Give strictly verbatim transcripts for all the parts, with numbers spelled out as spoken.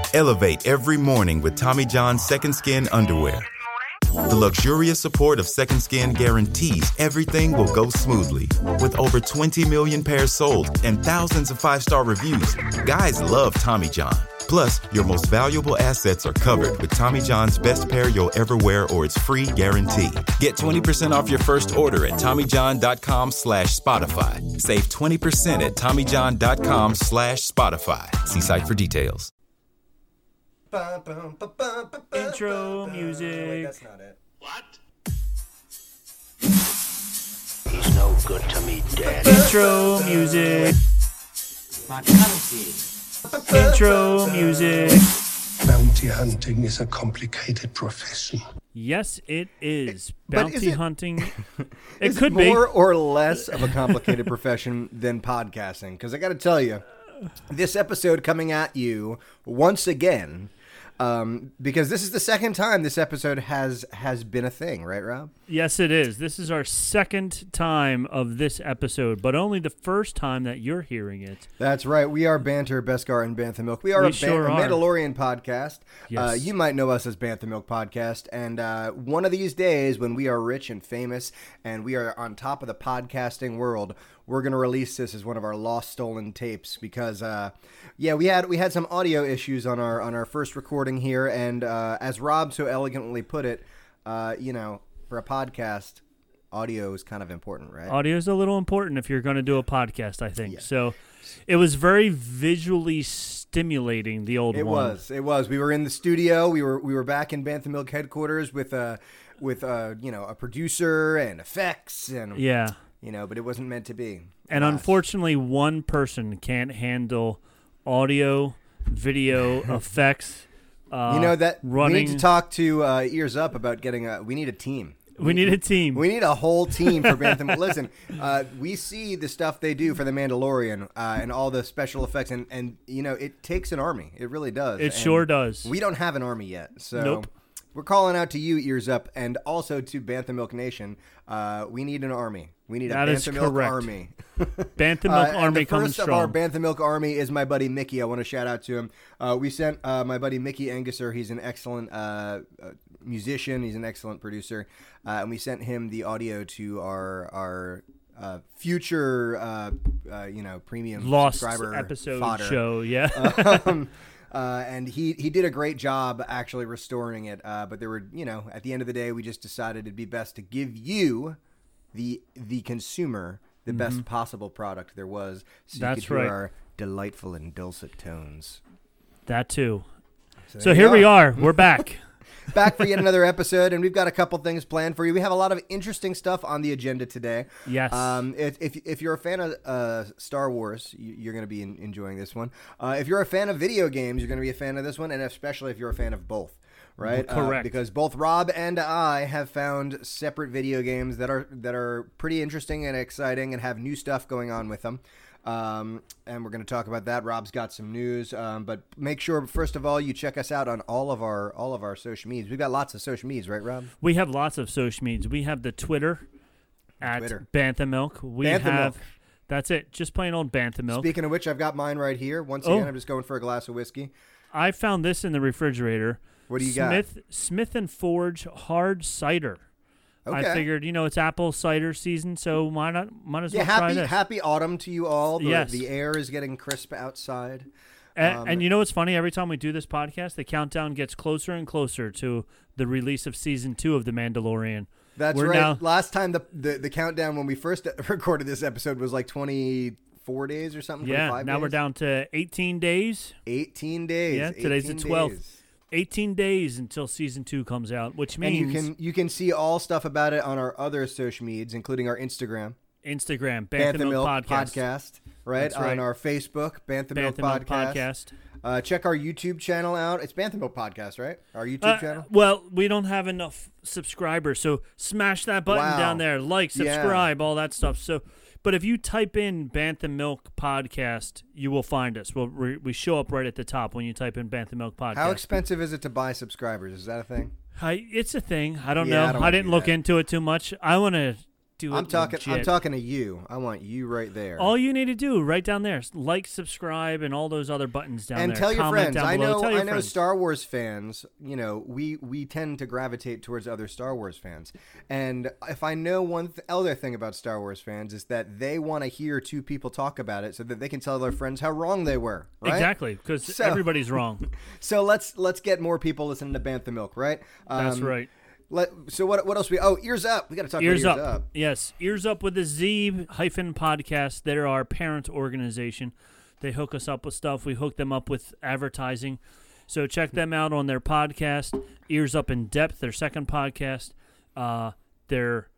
Elevate every morning with Tommy John's Second Skin underwear. The luxurious support of Second Skin guarantees everything will go smoothly. With over twenty million pairs sold and thousands of five-star reviews, guys love Tommy John. Plus, your most valuable assets are covered with Tommy John's best pair you'll ever wear or its free guarantee. Get twenty percent off your first order at TommyJohn.com slash Spotify. Save twenty percent at TommyJohn.com slash Spotify. See site for details. Intro music. Wait, that's not it. What? He's no good to me, Dad. Intro music. Intro music. Bounty hunting is a complicated profession. Yes, it is. But is Bounty it- hunting. It Is could it be. more or less of a complicated profession than podcasting? Because I got to tell you, this episode coming at you once again, um, because this is the second time this episode has has been a thing, right, Rob? Yes, it is. This is our second time of this episode, but only the first time that you're hearing it. That's right. We are Banter, Beskar, and Bantha Milk. We are We a, sure ban- a are. Mandalorian podcast. Yes. Uh, you might know us as Bantha Milk Podcast. And uh, one of these days, when we are rich and famous and we are on top of the podcasting world, we're going to release this as one of our lost, stolen tapes because, uh, yeah, we had we had some audio issues on our on our first recording here. And uh, as Rob so elegantly put it, uh, you know, for a podcast, audio is kind of important, right? Audio is a little important if you're going to do a podcast, I think. Yeah. So it was very visually stimulating, the old It one. was. It was. We were in the studio. We were we were back in Bantha Milk headquarters with uh with uh you know a producer and effects and Yeah. you know, but it wasn't meant to be. And Alas. unfortunately, one person can't handle audio, video, effects. Uh, you know that running. we need to talk to uh, Ears Up about getting a. We need a team. We need a team. We need a whole team for Bantam. Listen, uh, we see the stuff they do for The Mandalorian uh, and all the special effects, and, and you know, it takes an army. It really does. It And sure does. We don't have an army yet, so Nope. we're calling out to you, Ears Up, and also to Bantha Milk Nation. Uh, we need an army. We need a That is Bantha Milk correct. army. Bantha Milk Uh, and Army the coming first of strong. our Bantha Milk Army is my buddy Mickey. I want to shout out to him. Uh, we sent uh, my buddy Mickey Anguser. He's an excellent uh, uh, musician. He's an excellent producer. Uh, and we sent him the audio to our our uh, future, uh, uh, you know, premium Lost subscriber episode fodder. show, yeah. um, uh, and he, he did a great job actually restoring it. Uh, but there were, you know, at the end of the day, we just decided it'd be best to give you, the the consumer, the best possible product there was, so you That's could hear right. our delightful and dulcet tones. That too. So, So there here you we are. We're back. Back for yet another episode, and we've got a couple things planned for you. We have a lot of interesting stuff on the agenda today. Yes. Um, if, if, if you're a fan of uh, Star Wars, you, you're going to be in, enjoying this one. Uh, if you're a fan of video games, you're going to be a fan of this one, and especially if you're a fan of both. Right, Correct. Uh, because both Rob and I have found separate video games that are that are pretty interesting and exciting, and have new stuff going on with them. Um, and we're going to talk about that. Rob's got some news, um, but make sure first of all you check us out on all of our all of our social medias. We've got lots of social medias, right, Rob? We have lots of social medias. We have the Twitter at Twitter. Bantha Milk. We Bantha have Milk. That's it. Just plain old Bantha Milk. Speaking of which, I've got mine right here. Once Oh. again, I'm just going for a glass of whiskey. I found this in the refrigerator. What do you got? Smith Smith and Forge hard cider. Okay. I figured, you know, it's apple cider season, so why not? Might as Yeah, well try happy this. happy autumn to you all. The, Yes. the air is getting crisp outside. And, Um, and you know what's funny? Every time we do this podcast, the countdown gets closer and closer to the release of season two of The Mandalorian. That's We're right. now- Last time the, the the countdown when we first recorded this episode was like twenty-four days or something. Yeah, twenty-five now days? we're down to eighteen days. eighteen days. Yeah, today's the eighteen twelfth. days. eighteen days until season two comes out, which And means you can you can see all stuff about it on our other social medias, including our Instagram, Instagram, Bantha, Bantha Milk, Milk Podcast. Podcast, right? That's right. On our Facebook, Bantha, Milk Bantha Milk Podcast. Podcast. Uh, check our YouTube channel out. It's Bantha Milk Podcast, right? Our YouTube Uh, channel. well, we don't have enough subscribers, so smash that button Wow. down there. Like, Yeah. subscribe, all that stuff. So, but if you type in Bantha Milk Podcast, you will find us. We'll, we we show up right at the top when you type in Bantha Milk Podcast. How expensive is it to buy subscribers? Is that a thing? I, it's a thing. I don't Yeah, know. I I, don't wanna didn't do look that. into it too much. I want to do it. I'm talking. I'm legit. talking to you. I want you right there. All you need to do right down there, is like, subscribe, and all those other buttons down and there. tell your Comment friends. down I below. know. Tell your I know. friends. Star Wars fans. You know, we we tend to gravitate towards other Star Wars fans. And if I know one th- other thing about Star Wars fans is that they want to hear two people talk about it, so that they can tell their friends how wrong they were. Right? Exactly, because So- everybody's wrong. So let's let's get more people listening to Bantha Milk, right? That's Um, right. Let, so what what else we? Oh, Ears Up. We got to talk Ears about up. Ears Up. Yes, Ears Up with the Z hyphen podcast. They're our parent organization. They hook us up with stuff. We hook them up with advertising. So check them out on their podcast, Ears Up in Depth, their second podcast. Uh, their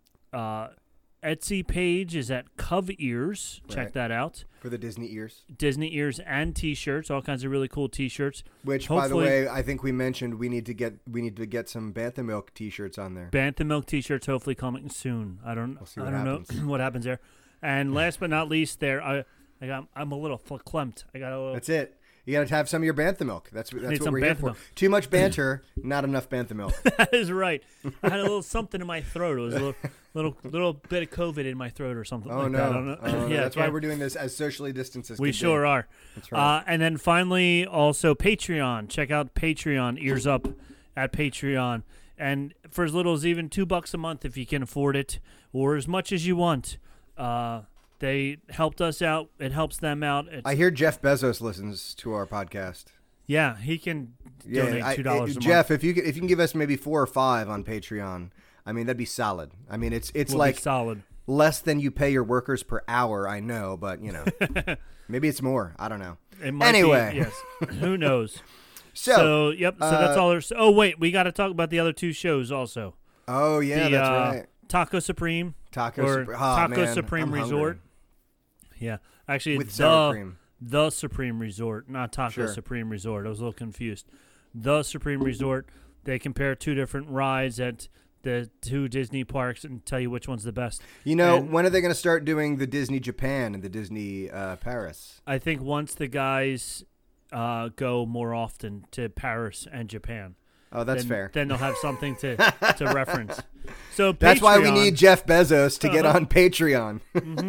uh, Etsy page is at Cov Ears. Check Right. that out. For the Disney Ears. Disney Ears and T-shirts, all kinds of really cool T-shirts. Which, by the Hopefully- way, I think we mentioned we need to get we need to get some Bantha Milk T-shirts on there. Bantha Milk T-shirts hopefully coming soon. I don't. We'll see I what don't happens. know what happens there. And last but not least, there I, I got. I'm a little verklempt. I got a little. That's it. You got to have some of your Bantha Milk. That's that's Need what some we're here Bantha for. Milk. Too much banter, not enough Bantha Milk. That is right. I had a little something in my throat. It was a little, little, little bit of COVID in my throat or something. Oh like no! That. I don't know. Oh, no. yeah, That's why yeah. we're doing this as socially distanced as We can sure be. are. That's right. Uh, and then finally, also Patreon. Check out Patreon. Ears Up at Patreon. And for as little as even two bucks a month, if you can afford it, or as much as you want, uh, they helped us out. It helps them out. It's, I hear Jeff Bezos listens to our podcast. yeah, he can donate I- two dollars I- a Jeff, month. if you could, if you can give us maybe four or five on Patreon, I mean that'd be solid. I mean it's it's We'll like be solid. less than you pay your workers per hour. I know, but you know, maybe it's more. I don't know. It might Anyway. be, yes. Who knows? So, So, yep. So that's uh, all there's. Oh wait, we got to talk about the other two shows also. oh yeah, the, that's uh, right. Taco Supreme. Taco or Supre- oh, Taco man, Supreme I'm Resort. hungry. Yeah, actually, With the sour cream. the Supreme Resort, not Taco Sure. Supreme Resort. I was a little confused. The Supreme Resort. They compare two different rides at the two Disney parks and tell you which one's the best. You know, And when are they going to start doing the Disney Japan and the Disney uh, Paris? I think once the guys uh, go more often to Paris and Japan. Oh, that's then, fair. Then they'll have something to, to reference. So That's why we Patreon- need Jeff Bezos to get Uh-huh. on Patreon.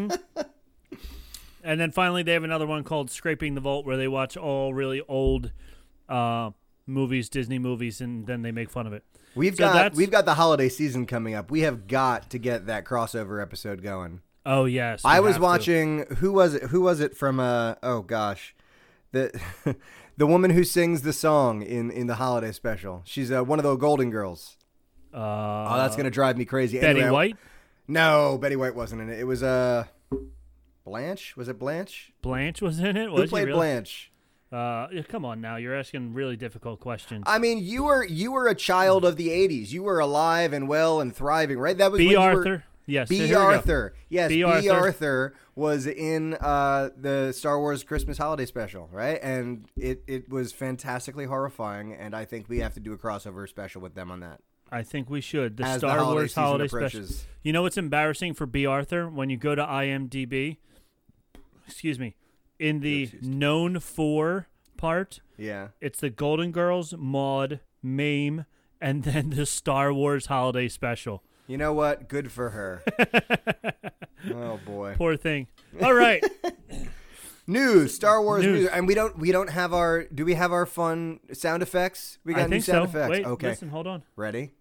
And then finally, they have another one called Scraping the Vault, where they watch all really old uh, movies, Disney movies, and then they make fun of it. We've So got that's- we've got the holiday season coming up. We have got to get that crossover episode going. Oh yes, I we was have to. watching. Who was it? Who was it from? Uh, oh gosh, the the woman who sings the song in, in the holiday special. She's uh, one of the Golden Girls. Uh, Oh, that's gonna drive me crazy. Betty Anyway, I- White, No, Betty White wasn't in it. It was uh, Blanche. Was it Blanche? Blanche was in it. Who Was she played really? Blanche? Uh, yeah, come on now, you're asking really difficult questions. I mean, you were you were a child of the eighties. You were alive and well and thriving, right? That was B. when you were- Arthur. Yes. so B. here we go. Arthur. Yes, B. B. Arthur. Arthur. was in uh, the Star Wars Christmas holiday special, right? And it, it was fantastically horrifying, and I think we have to do a crossover special with them on that. I think we should. The As the Star holiday Wars season holiday approaches. special. You know what's embarrassing for B. Arthur? When you go to I M D B, excuse me, in the known for part, Yeah. it's the Golden Girls, Maude, Mame, and then the Star Wars holiday special. You know what? Good for her. Oh boy. Poor thing. All right. News, Star Wars News. news. And we don't we don't have our do we have our fun sound effects? We got I new think sound so. effects. Wait, okay. listen, hold on. Ready?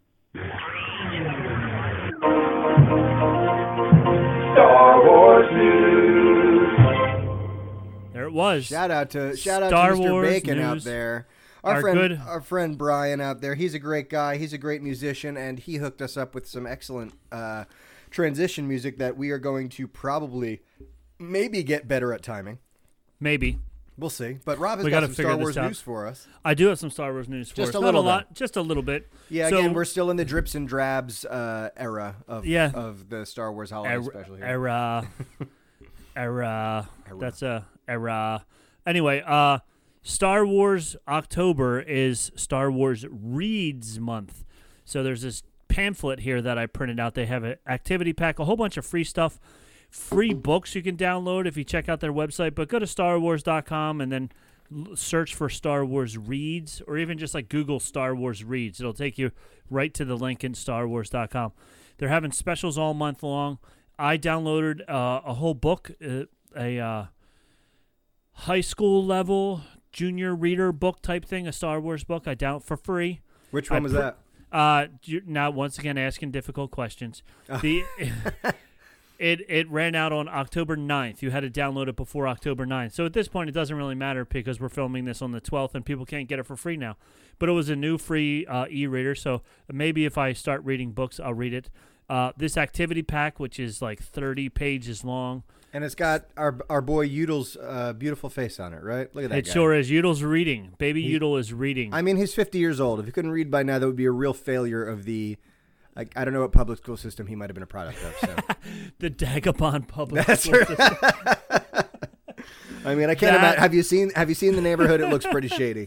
Star Wars News. There it was. Shout out to shout out Star to Mister Wars Bacon out news. there. Our, Our friend good- our friend Brian out there. He's a great guy. He's a great musician, and he hooked us up with some excellent uh, transition music that we are going to probably maybe get better at timing. Maybe. We'll see. But Rob has We got gotta some figure Star this Wars out. news for us. I do have some Star Wars news for Just us. a Not little, a lot, just a little bit. Yeah, So- again, we're still in the drips and drabs uh, era of Yeah. of the Star Wars holiday Era, special here. era, era. That's a era. Anyway, uh, Star Wars October is Star Wars Reads Month. So there's this pamphlet here that I printed out. They have an activity pack, a whole bunch of free stuff, free books you can download if you check out their website. But go to star wars dot com and then l- search for Star Wars Reads, or even just like Google Star Wars Reads. It'll take you right to the link in star wars dot com. They're having specials all month long. I downloaded uh, a whole book, uh, a uh, high school level junior reader book type thing, a Star Wars book. I downloaded for free. Which one I was pr- that? Uh, you- now, once again, asking difficult questions. The it it ran out on October ninth. You had to download it before October ninth. So at this point, it doesn't really matter because we're filming this on the twelfth and people can't get it for free now. But it was a new free uh, e-reader, so maybe if I start reading books, I'll read it. Uh, this activity pack, which is like thirty pages long. And it's got our our boy Udall's uh, beautiful face on it, right? Look at that It guy. sure is. Udall's reading. Baby Udall is reading. I mean, he's fifty years old. If he couldn't read by now, that would be a real failure of the, like, I don't know what public school system he might have been a product of. So. The Dagobah public That's school right. system. I mean, I can't That- imagine. Have you seen Have you seen the neighborhood? It looks pretty shady.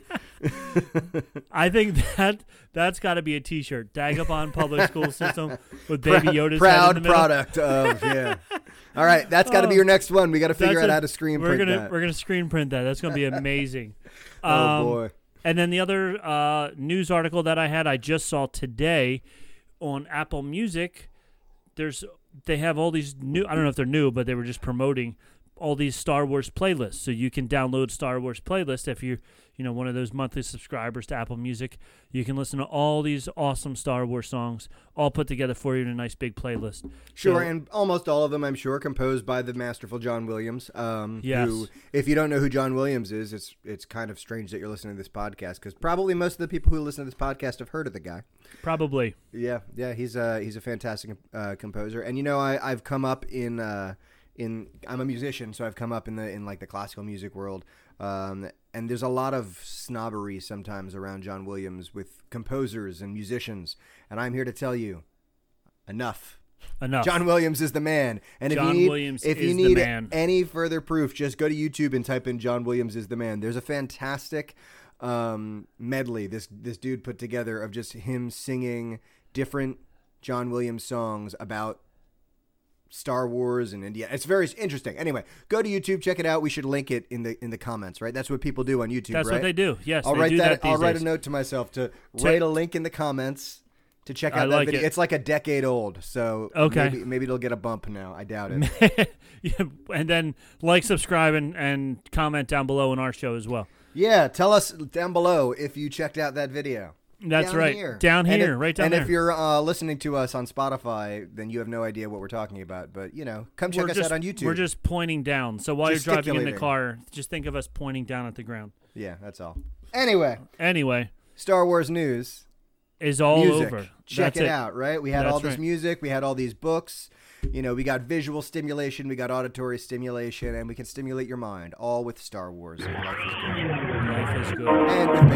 I think that that's got to be a T-shirt. Dagobah public school system with Baby Yoda's Proud head in the middle. product of yeah. All right, that's got to be your next one. We got to figure That's out a- how to screen we're print gonna that. we're gonna screen print that. That's gonna be amazing. Oh Um, boy. And then the other uh, news article that I had, I just saw today on Apple Music. There's they have all these new. I don't know if they're new, but they were just promoting all these Star Wars playlists. So you can download Star Wars playlist if you're, you know, one of those monthly subscribers to Apple Music. You can listen to all these awesome Star Wars songs, all put together for you in a nice big playlist. Sure, So- and almost all of them, I'm sure, composed by the masterful John Williams. Um, Yes. Who, if you don't know who John Williams is, it's it's kind of strange that you're listening to this podcast because probably most of the people who listen to this podcast have heard of the guy. Probably. Yeah, yeah, he's a he's a fantastic uh, composer, and you know, I I've come up in uh, in I'm a musician, so I've come up in the in like the classical music world, um, and there's a lot of snobbery sometimes around John Williams with composers and musicians, and I'm here to tell you, enough. Enough. John Williams is the man, and if John you need Williams if you is the need man. any further proof, just go to YouTube and type in John Williams is the man. There's a fantastic um, medley this this dude put together of just him singing different John Williams songs about Star Wars and India. It's very interesting. Anyway, go to YouTube, check it out. We should link it in the in the comments, right? That's what people do on YouTube, That's right? what they do. Yes, I'll they write do that. that these I'll write days. a note to myself to write a link in the comments to check I out that like video. it. It's like a decade old, so Okay. maybe, maybe it'll get a bump now. I doubt it. Yeah, and then like, subscribe, and, and comment down below in our show as well. Yeah, tell us down below if you checked out that video. That's Down right. here. Down And here, if- right down and there. if you're uh, listening to us on Spotify, then you have no idea what we're talking about. But, you know, come check we're us just, out on YouTube. We're just pointing down. So while you're driving in the Gesticulating. car, just think of us pointing down at the ground. Yeah, that's all. Anyway, Anyway, Star Wars news. is all music. over. Check That's it, out, right? We had That's all this right. music. We had all these books. You know, we got visual stimulation. We got auditory stimulation. And we can stimulate your mind, all with Star Wars. And life is good. Life is good. And with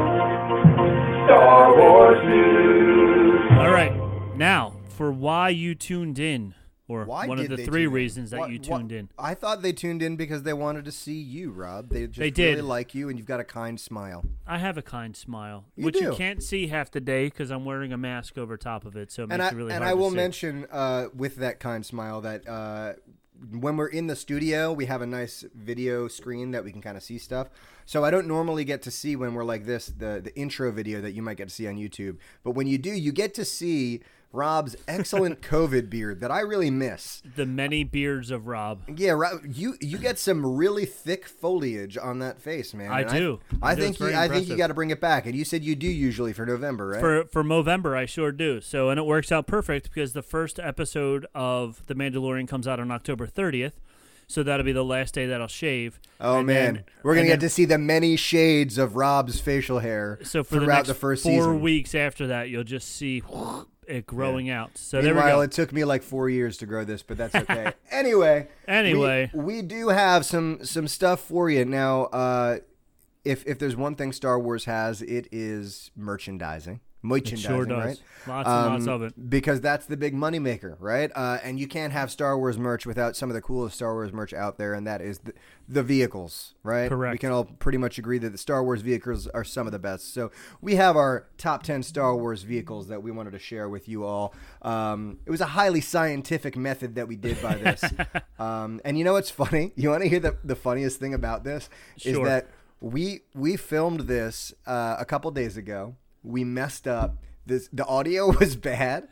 Bantha. Star Wars news. All right. Now, for why you tuned in, or Why one did of the they three tune in? reasons that What- you what- tuned in. I thought they tuned in because they wanted to see you, Rob. They just They did. really like you, and you've got a kind smile. I have a kind smile, You which you do. can't see half the day because I'm wearing a mask over top of it, so it And makes I it really and hard I to will see. mention uh, with that kind smile that uh, when we're in the studio, we have a nice video screen that we can kind of see stuff. So I don't normally get to see when we're like this the the intro video that you might get to see on YouTube. But when you do, you get to see Rob's excellent COVID beard that I really miss. The many beards of Rob. Yeah, Rob, you you get some really thick foliage on that face, man. I And do. I, I do. think It's you, very I think you impressive. got to bring it back. And you said you do usually for November, right? For for Movember, I sure do. So, and it works out perfect because the first episode of The Mandalorian comes out on October thirtieth. So that'll be the last day that I'll shave. Oh And man, then- we're gonna and get then- to see the many shades of Rob's facial hair So for the throughout next the first four season. weeks after that, you'll just see it growing out. So there we Meanwhile, go. it took me like four years to grow this, but that's okay. anyway, Anyway. we, we do have some some stuff for you now. Uh, if if there's one thing Star Wars has, it is merchandising. Merchandising, sure does. right? Lots and lots of it. Because that's the big moneymaker, right? Uh, and you can't have Star Wars merch without some of the coolest Star Wars merch out there, and that is the, the vehicles, right? Correct. We can all pretty much agree that the Star Wars vehicles are some of the best. So we have our top ten Star Wars vehicles that we wanted to share with you all. Um, it was a highly scientific method that we did by this. um, and you know what's funny? You want to hear the, the funniest thing about this? Is Sure. that we we filmed this uh, a couple days ago. We messed up. this the audio was bad.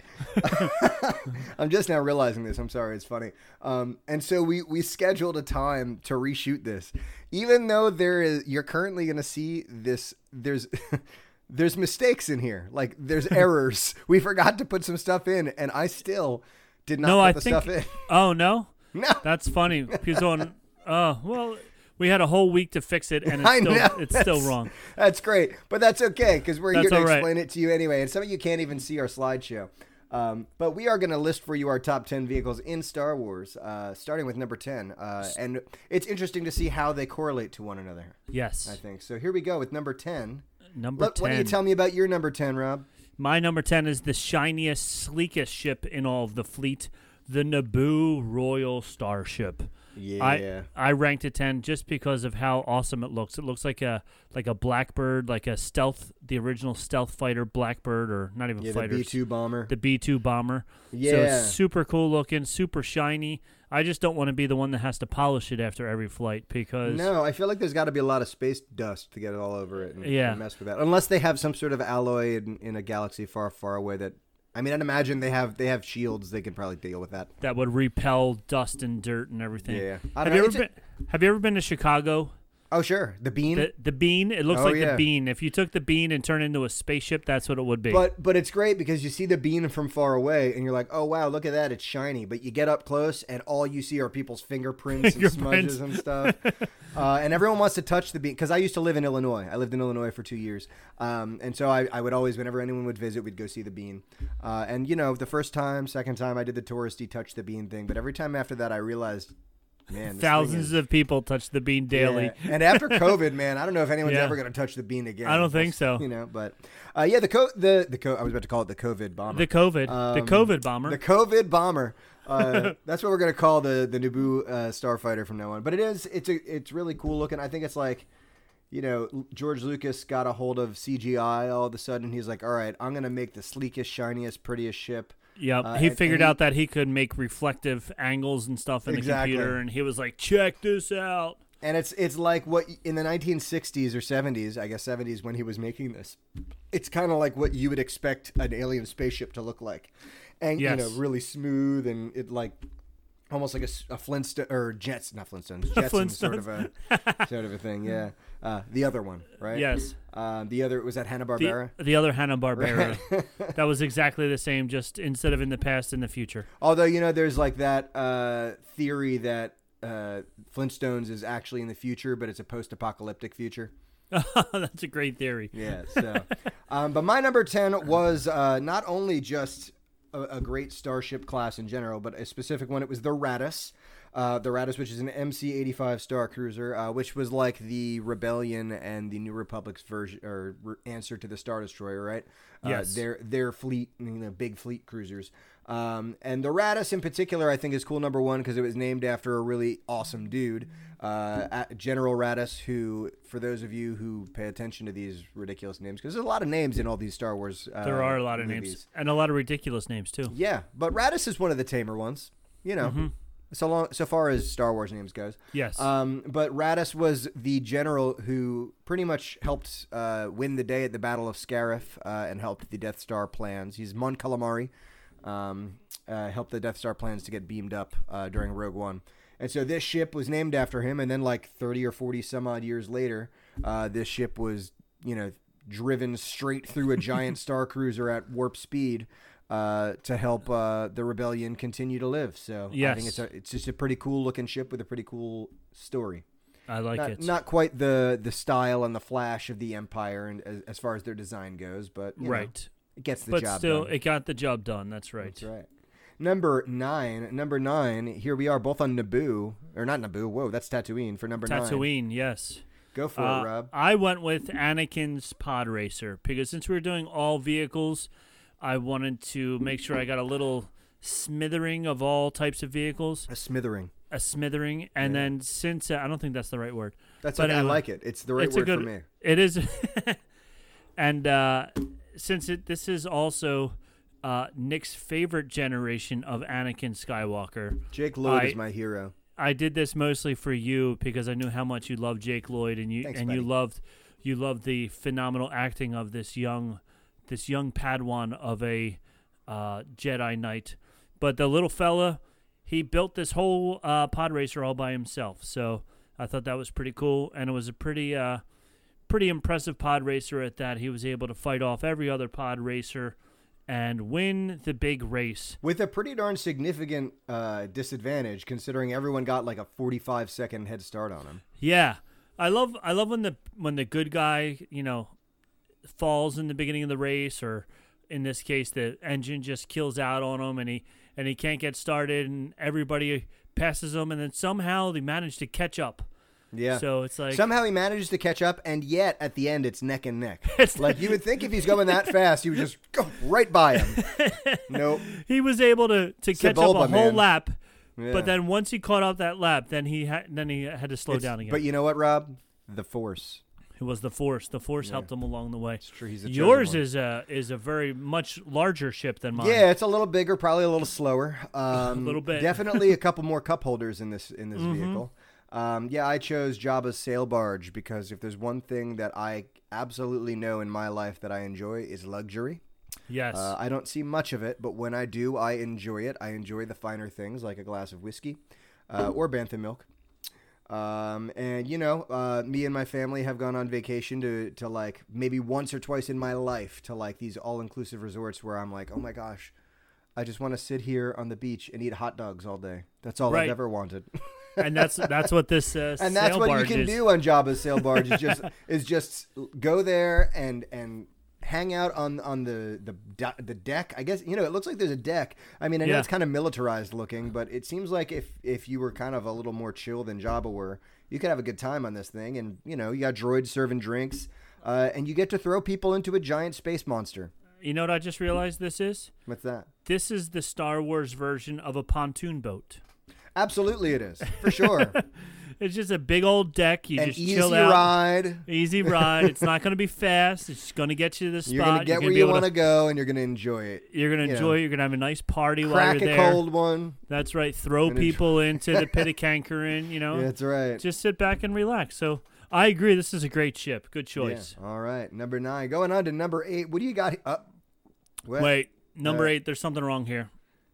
I'm just now realizing this. I'm sorry. It's funny. Um, and so we we scheduled a time to reshoot this, even though there is you're currently going to see this. There's there's mistakes in here. Like there's errors. We forgot to put some stuff in, and I still did not no, put I the think, stuff in. Oh no, No, that's funny. Because on, oh well, we had a whole week to fix it, and it's I still know, it's still that's- wrong. That's great, but that's okay because we're That's here to all right. explain it to you anyway. And some of you can't even see our slideshow. Um, but we are going to list for you our top ten vehicles in Star Wars, uh, starting with number ten. Uh, and it's interesting to see how they correlate to one another, Yes, I think. So here we go with number ten. number Let, ten. why don't you tell me about your number ten, Rob? My number ten is the shiniest, sleekest ship in all of the fleet, the Naboo Royal Starship. Yeah. I I ranked it ten just because of how awesome it looks. It looks like a like a Blackbird, like a stealth, the original stealth fighter Blackbird, or not even yeah, the fighter, B two bomber. the B two bomber. So Yeah. it's super cool looking, super shiny. I just don't want to be the one that has to polish it after every flight because No, I feel like there's got to be a lot of space dust to get it all over it and, Yeah. and mess with that. Unless they have some sort of alloy in, in a galaxy far, far away that. I mean, I'd imagine they have they have shields. They could probably deal with that. that would repel dust and dirt and everything. Yeah. I Have don't you know, ever it's been? Have you ever been to Chicago? Oh, sure. The bean. The the bean. It looks Oh, like yeah. the bean. If you took the bean and turned it into a spaceship, that's what it would be. But but it's great because you see the bean from far away and you're like, oh wow, look at that, it's shiny. But you get up close and all you see are people's fingerprints, and Fingerprints. smudges and stuff. uh, and everyone wants to touch the bean because I used to live in Illinois. I lived in Illinois for two years, um, and so I, I would always, whenever anyone would visit, we'd go see the bean. Uh, and you know, the first time, second time, I did the touristy touch the bean thing. But every time after that, I realized, man, this Thousands thing is, of people touch the bean daily. Yeah. And after COVID, man, I don't know if anyone's Yeah. ever going to touch the bean again. I don't think so. You know, but uh, yeah, the co- the the co- I was about to call it the COVID bomber. The COVID, the Um, COVID bomber. The COVID bomber. Uh, that's what we're gonna call the the Naboo uh, starfighter from now on. But it is it's a it's really cool looking. I think it's like, you know, George Lucas got a hold of C G I all of a sudden. He's like, all right, I'm gonna make the sleekest, shiniest, prettiest ship. Yep, Uh, he and- figured and he- out that he could make reflective angles and stuff in Exactly. the computer, and he was like, "Check this out." And it's it's like what in the nineteen sixties or seventies, I guess seventies when he was making this. It's kind of like what you would expect an alien spaceship to look like, and Yes. you know, really smooth and it like almost like a, s- a Flintstone or Jets, not Flintstones, Jetsons sort of a sort of a thing. Yeah, uh, the other one, right? Yes. Um, the other was that Hanna The, Barbera. the other Hanna Barbera, that was exactly the same, just instead of in the past, in the future. Although you know, there's like that uh, theory that uh, Flintstones is actually in the future, but it's a post-apocalyptic future. That's a great theory. Yeah. So, um, but my number ten was uh, not only just a, a great starship class in general, but a specific one. It was the Raddus. Uh, the Raddus, which is an M C eighty-five Star Cruiser, uh, which was like the Rebellion and the New Republic's version or re- answer to the Star Destroyer, right? Uh, Yes. Their their fleet, you know, big fleet cruisers. Um, and the Raddus in particular, I think, is cool. Number one because it was named after a really awesome dude, uh, at- General Raddus. Who, for those of you who pay attention to these ridiculous names, because there's a lot of names in all these Star Wars. Uh, There are a lot of movies. names and a lot of ridiculous names too. Yeah, but Raddus is one of the tamer ones. You know. Mm-hmm. So long, so far as Star Wars names goes. Yes. Um, but Raddus was the general who pretty much helped uh, win the day at the Battle of Scarif uh, and helped the Death Star plans. He's Mon Calamari. Um, uh, helped the Death Star plans to get beamed up uh, during Rogue One. And so this ship was named after him. And then like thirty or forty some odd years later, uh, this ship was, you know, driven straight through a giant Star Cruiser at warp speed. Uh, to help uh, the rebellion continue to live. So I Yes. think it's a, it's just a pretty cool looking ship with a pretty cool story. I like Not, it. not quite the the style and the flash of the Empire, and as, as far as their design goes, but you know, right. it gets the But job still, done. it got the job done. That's right. That's right. Number nine, number nine. Here we are, both on Naboo, or not Naboo. Whoa, that's Tatooine for number nine. Tatooine, yes. Go for Uh, it, Rob. I went with Anakin's pod racer because since we were doing all vehicles, I wanted to make sure I got a little smithering of all types of vehicles, A smithering. a smithering, and Yeah. then since uh, I don't think that's the right word. That's But okay. I anyway, like it. It's the right it's a word good, for me. It is, and uh, since it this is also uh, Nick's favorite generation of Anakin Skywalker, Jake Lloyd I- is my hero. I did this mostly for you because I knew how much you loved Jake Lloyd and you Thanks, and you buddy. loved you loved the phenomenal acting of this young this young Padawan of a uh, Jedi Knight. But the little fella, he built this whole uh, pod racer all by himself. So I thought that was pretty cool, and it was a pretty, uh, pretty impressive pod racer at that. He was able to fight off every other pod racer and win the big race with a pretty darn significant uh, disadvantage, considering everyone got like a forty-five second head start on him. Yeah, I love I love when the when the good guy, you know, falls in the beginning of the race, or in this case, the engine just kills out on him, and he and he can't get started, and everybody passes him, and then somehow they manage to catch up. Yeah. So it's like somehow he manages to catch up, and yet at the end it's neck and neck. It's like you would think if he's going that fast, he would just go right by him. Nope. He was able to, to catch Sebulba, up a whole man. lap, Yeah. but then once he caught up that lap, then he had then he had to slow It's- down again. But you know what, Rob? The Force. It was the Force. The Force Yeah. helped him along the way. It's true. He's a Yours chosen one. is a is a very much larger ship than mine. Yeah, it's a little bigger, probably a little slower. Um, A little bit. Definitely a couple more cup holders in this in this Mhm. vehicle. Um, yeah, I chose Jabba's sail barge because if there's one thing that I absolutely know in my life that I enjoy is luxury. Yes. Uh, I don't see much of it, but when I do, I enjoy it. I enjoy the finer things like a glass of whiskey uh, or bantha milk. Um, and, you know, uh, me and my family have gone on vacation to, to, like, maybe once or twice in my life to, like, these all-inclusive resorts where I'm like, oh, my gosh, I just want to sit here on the beach and eat hot dogs all day. That's all Right. I've ever wanted. and that's that's what this uh, and that's sail what you barge can is. do on Jabba's sail barge is just is just go there and and hang out on on the the de- the deck. I guess you know it looks like there's a deck. I mean, I know Yeah. it's kind of militarized looking, but it seems like if if you were kind of a little more chill than Jabba were, you could have a good time on this thing. And you know, you got droids serving drinks, uh, and you get to throw people into a giant space monster. You know what I just realized this is? What's that? This is the Star Wars version of a pontoon boat. Absolutely, it is for sure. It's just a big old deck. You An just easy chill out. ride. Easy ride. It's not going to be fast. It's just going to get you to the spot. You're gonna get gonna where be you able want to to go, and you're gonna enjoy it. You're going to you enjoy know. it. You're going to have a nice party while Crack you're a there. cold one. That's right. Throw Gonna people into the pit of Cankering, you know. That's right. Just sit back and relax. So I agree. This is a great ship. Good choice. Yeah. All right, number nine. Going on to number eight. What do you got? Uh, what? Wait, number Uh, eight. There's something wrong here.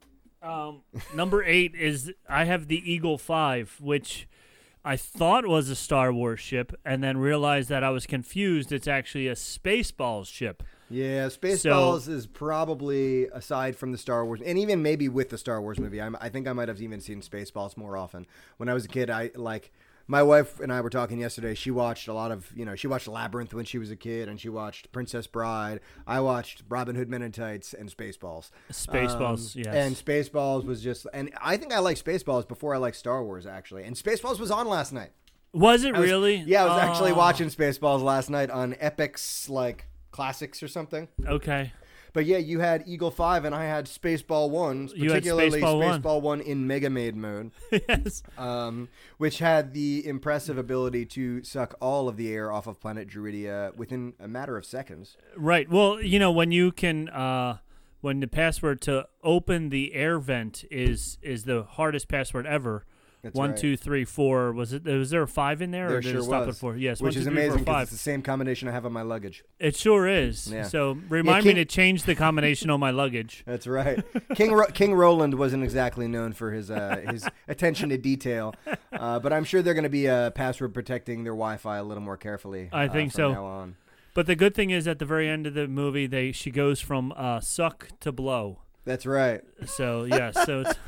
Um, number eight is I have the Eagle Five, which I thought was a Star Wars ship, and then realized that I was confused. It's actually a Spaceballs ship. Yeah, Spaceballs So- is probably aside from the Star Wars, and even maybe with the Star Wars movie. I'm, I think I might have even seen Spaceballs more often. When I was a kid, I like. My wife and I were talking yesterday. She watched a lot of, you know, she watched Labyrinth when she was a kid, and she watched Princess Bride. I watched Robin Hood Men in Tights and Spaceballs. Spaceballs, Um, yes. And Spaceballs was just, and I think I liked Spaceballs before I liked Star Wars, actually. And Spaceballs was on last night. Was it I was- really? Yeah, I was actually Oh, watching Spaceballs last night on Epix, like, Classics or something. Okay. But yeah, you had Eagle five and I had Spaceball one, You had particularly Spaceball one. Spaceball one in Mega Maid mode, Yes. um, which had the impressive ability to suck all of the air off of planet Druidia within a matter of seconds. Right. Well, you know, when you can, uh, when the password to open the air vent is is the hardest password ever. That's One, right. two, three, four. Was it? Was there a five in there, or There did sure it stop was. at four? Yes. Which one, is two, three, four, amazing because five. it's the same combination I have on my luggage. It sure is. Yeah. So remind King- me to change the combination on my luggage. That's right. King Ro- King Roland wasn't exactly known for his uh, his attention to detail, uh, but I'm sure they're going to be uh, password protecting their Wi-Fi a little more carefully. I uh, think from so. Now on. But the good thing is, at the very end of the movie, they she goes from uh, suck to blow. That's right. So yes, so it's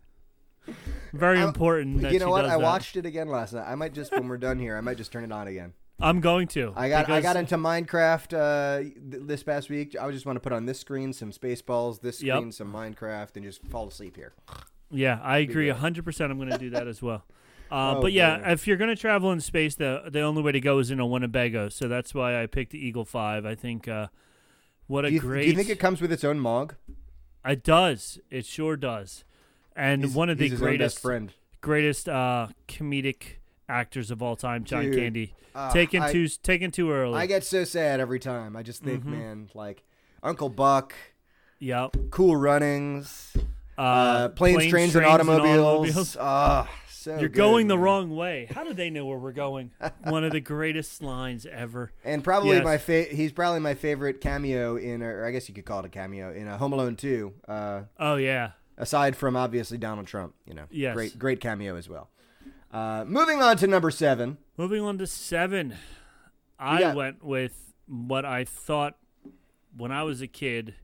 very I'm- important that You know she what? does I that. watched it again last night. I might just when we're done here, I might just turn it on again. I'm going to. I got I because- got into Minecraft uh, th- this past week. I just want to put on this screen some Spaceballs, this Yep. screen some Minecraft, and just fall asleep here. Yeah, I agree great. one hundred percent. I'm going to do that as well. Uh, Oh, but yeah, boy. if you're going to travel in space, the the only way to go is in a Winnebago. So that's why I picked the Eagle Five. I think uh, what a Do you, great. do you think it comes with its own Mog? It does. It sure does. And He's- one of the he's his own greatest best friend. greatest uh, comedic actors of all time, John Dude, Candy. uh, taken I- too taken too early. I get so sad every time. I just think, Mhm. man, like Uncle Buck, Yep. Cool Runnings, Uh, uh, planes, trains, and automobiles. automobiles. Ah, So You're good, going the man. wrong way. How do they know where we're going? One of the greatest lines ever. And probably Yes. my fa- he's probably my favorite cameo in, or I guess you could call it a cameo in uh, Home Alone two. Uh, Oh yeah. aside from obviously Donald Trump, you know, Yes. great great cameo as well. Uh, moving on to number seven. Moving on to seven. I got- went with what I thought when I was a kid.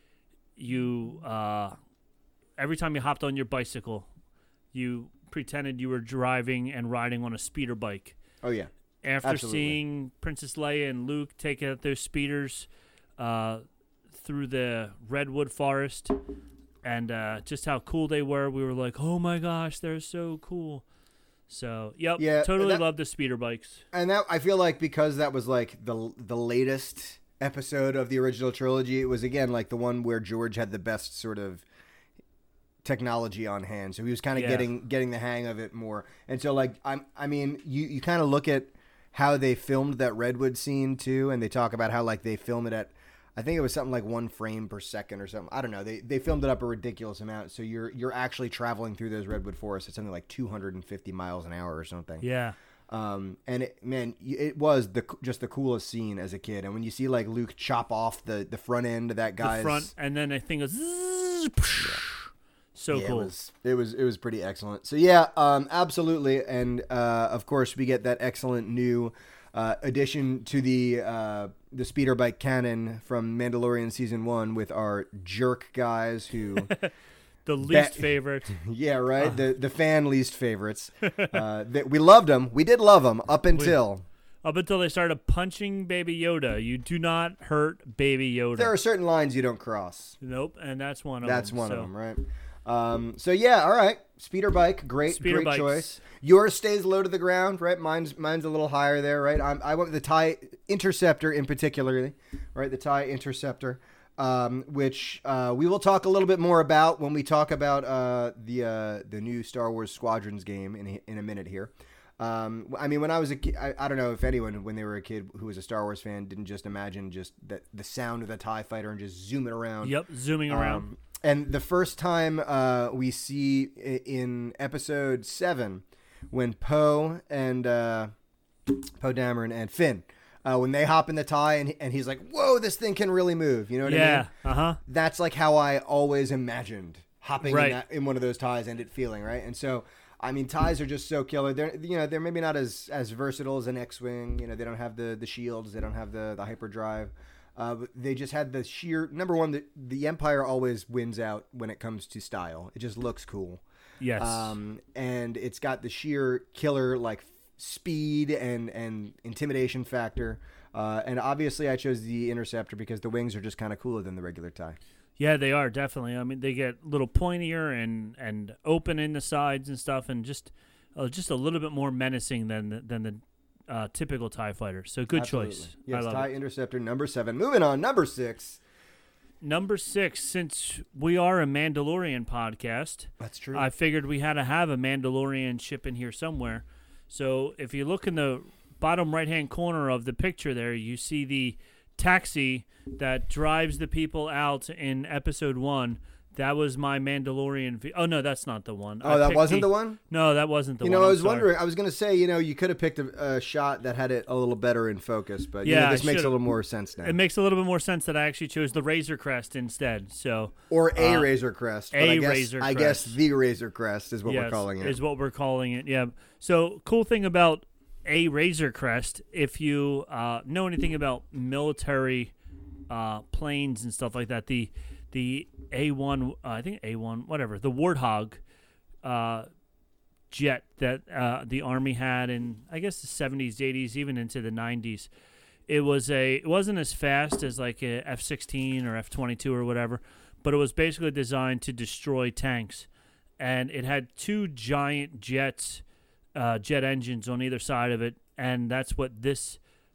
You uh, every time you hopped on your bicycle, you pretended you were driving and riding on a speeder bike. Oh yeah, After Absolutely. seeing Princess Leia and Luke take out those speeders uh, through the redwood forest, and uh, just how cool they were, we were like, "Oh my gosh, they're so cool!" So, yep, Yeah, totally that- love the speeder bikes. and that I feel like because that was like the the latest episode of the original trilogy, it was again like the one where George had the best sort of technology on hand, so he was kind of Yeah. getting getting the hang of it more. And so like I'm I mean you you kind of look at how they filmed that redwood scene too, and they talk about how like they film it at, I think it was something like one frame per second or something. I don't know. They they filmed it up a ridiculous amount, so you're you're actually traveling through those redwood forests at something like two hundred fifty miles an hour or something. Yeah. Um, and it, man, y- it was the just the coolest scene as a kid. And when you see like Luke chop off the, the front end of that The guy's front, and then I think it was zzz, so yeah, cool. It was, it was it was pretty excellent. So yeah, um, absolutely. And uh, of course, we get that excellent new uh, addition to the uh, the speeder bike canon from Mandalorian season one with our jerk guys who. The least That- favorite. Yeah, right. The the fan least favorites. Uh, that we loved them. We did love them up until Up until they started punching Baby Yoda. You do not hurt Baby Yoda. there are certain lines you don't cross. Nope, and that's one of That's them. one so. of them, right? Um, so yeah, all right. Speeder bike, great, Speeder great bikes. choice. Yours stays low to the ground, right? Mine's mine's a little higher there, right? I'm, I went with the TIE Interceptor in particular, right? The TIE Interceptor, um, which uh, we will talk a little bit more about when we talk about uh, the uh, the new Star Wars Squadrons game in a, in a minute here. Um, I mean, when I was a kid, I, I don't know if anyone, when they were a kid who was a Star Wars fan, didn't just imagine just the, the sound of the TIE fighter and just zooming around. Yep, zooming around. Um, and the first time uh, we see i- in episode seven, when Poe and uh, Poe Dameron and Finn, uh, when they hop in the TIE and, and he's like, "Whoa, this thing can really move." You know what I yeah, mean? uh huh. That's like how I always imagined hopping Right. in, that, in one of those TIEs and it feeling right. And so, I mean, TIEs are just so killer. They're you know they're maybe not as as versatile as an X-wing. You know, they don't have the the shields. They don't have the the hyperdrive. Uh, but they just had the sheer number one. The, the Empire always wins out when it comes to style. It just looks cool. Yes. Um, and it's got the sheer killer like speed and and intimidation factor. Uh, and obviously, I chose the Interceptor because the wings are just kind of cooler than the regular TIE. Yeah, they are definitely. I mean, they get a little pointier and, and open in the sides and stuff, and just uh, just a little bit more menacing than the, than the uh, typical TIE fighter. So good Absolutely. choice. Yes, I love TIE it. Interceptor number seven. Moving on, number six. Number six, since we are a Mandalorian podcast, That's true. I figured we had to have a Mandalorian ship in here somewhere. So if you look in the bottom right-hand corner of the picture there, you see the taxi that drives the people out in episode one. That was my Mandalorian. Vi- oh no, that's not the one. oh, I that picked wasn't the, one. No, that wasn't the You one. know, I I'm was sorry. wondering. I was going to say, you know, you could have picked a, a shot that had it a little better in focus, but you Yeah, know, I this makes a should've. little more sense now. It makes a little bit more sense that I actually chose the Razor Crest instead. So or a uh, Razor Crest. But a I guess, Razor I guess Crest. the Razor Crest is what we're yes, calling it. Is what we're calling it. Yeah. So cool thing about a Razor Crest, if you uh, know anything about military uh, planes and stuff like that, the the A one, uh, I think A one, whatever, the Warthog uh, jet that uh, the Army had in, I guess, the seventies, eighties, even into the nineties. It was a. It wasn't as fast as like a F sixteen or F twenty-two or whatever, but it was basically designed to destroy tanks, and it had two giant jets, uh, jet engines on either side of it, and that's what this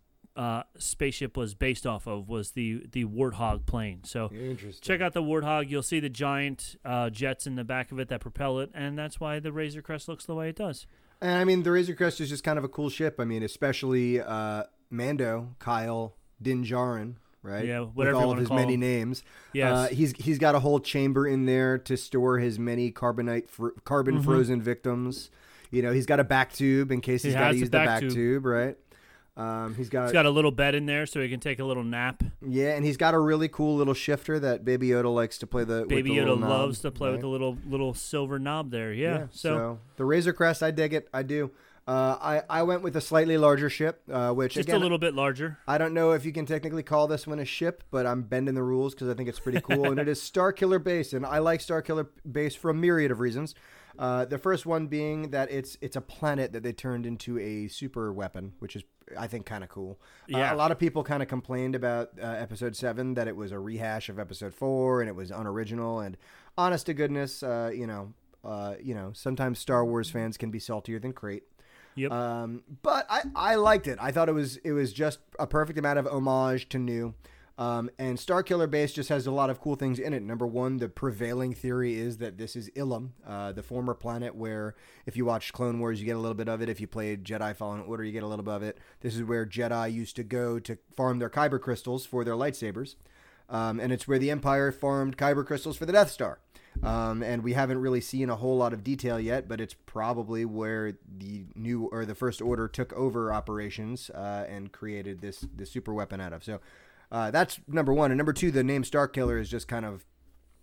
uh, spaceship was based off of. Was the the Warthog plane. So Interesting. check out the Warthog. You'll see the giant uh, jets in the back of it that propel it, and that's why the Razor Crest looks the way it does. And I mean, the Razor Crest is just kind of a cool ship. I mean, especially uh, Mando, Kyle Din Djarin, right? Yeah, With whatever you all of wanna his call many him. names. Yes. Uh, he's he's got a whole chamber in there to store his many carbonite fr- carbon Mm-hmm. frozen victims. You know, he's got a back tube in case He he's got to has a use the back back tube. tube, right? Um, he's got He's got a little bed in there so he can take a little nap. yeah, and he's got a really cool little shifter that Baby Yoda likes to play the. Baby with the Yoda little knob, loves to play right? with the little little silver knob there. Yeah. so, so the Razor Crest, I dig it. I do. Uh, I I went with a slightly larger ship, uh, which just again, a little bit larger. I don't know if you can technically call this one a ship, but I'm bending the rules because I think it's pretty cool. And it is Starkiller Base, and I like Starkiller Base for a myriad of reasons. Uh, the first one being that it's it's a planet that they turned into a super weapon, which is I think kind of cool. Yeah. Uh, a lot of people kind of complained about uh, Episode Seven that it was a rehash of Episode Four and it was unoriginal. And honest to goodness, uh, you know, uh, you know, sometimes Star Wars fans can be saltier than Crate. Yep. Um, but I, I liked it. I thought it was it was just a perfect amount of homage to new. Um, and Starkiller Base just has a lot of cool things in it. Number one, the prevailing theory is that this is Ilum, uh, the former planet where, if you watched Clone Wars, you get a little bit of it. If you played Jedi Fallen Order, you get a little bit of it. This is where Jedi used to go to farm their Kyber crystals for their lightsabers. Um, and it's where the Empire farmed Kyber crystals for the Death Star. Um, and we haven't really seen a whole lot of detail yet, but it's probably where the new or the First Order took over operations uh, and created this this super weapon out of. So uh, that's number one. And number two, the name Starkiller is just kind of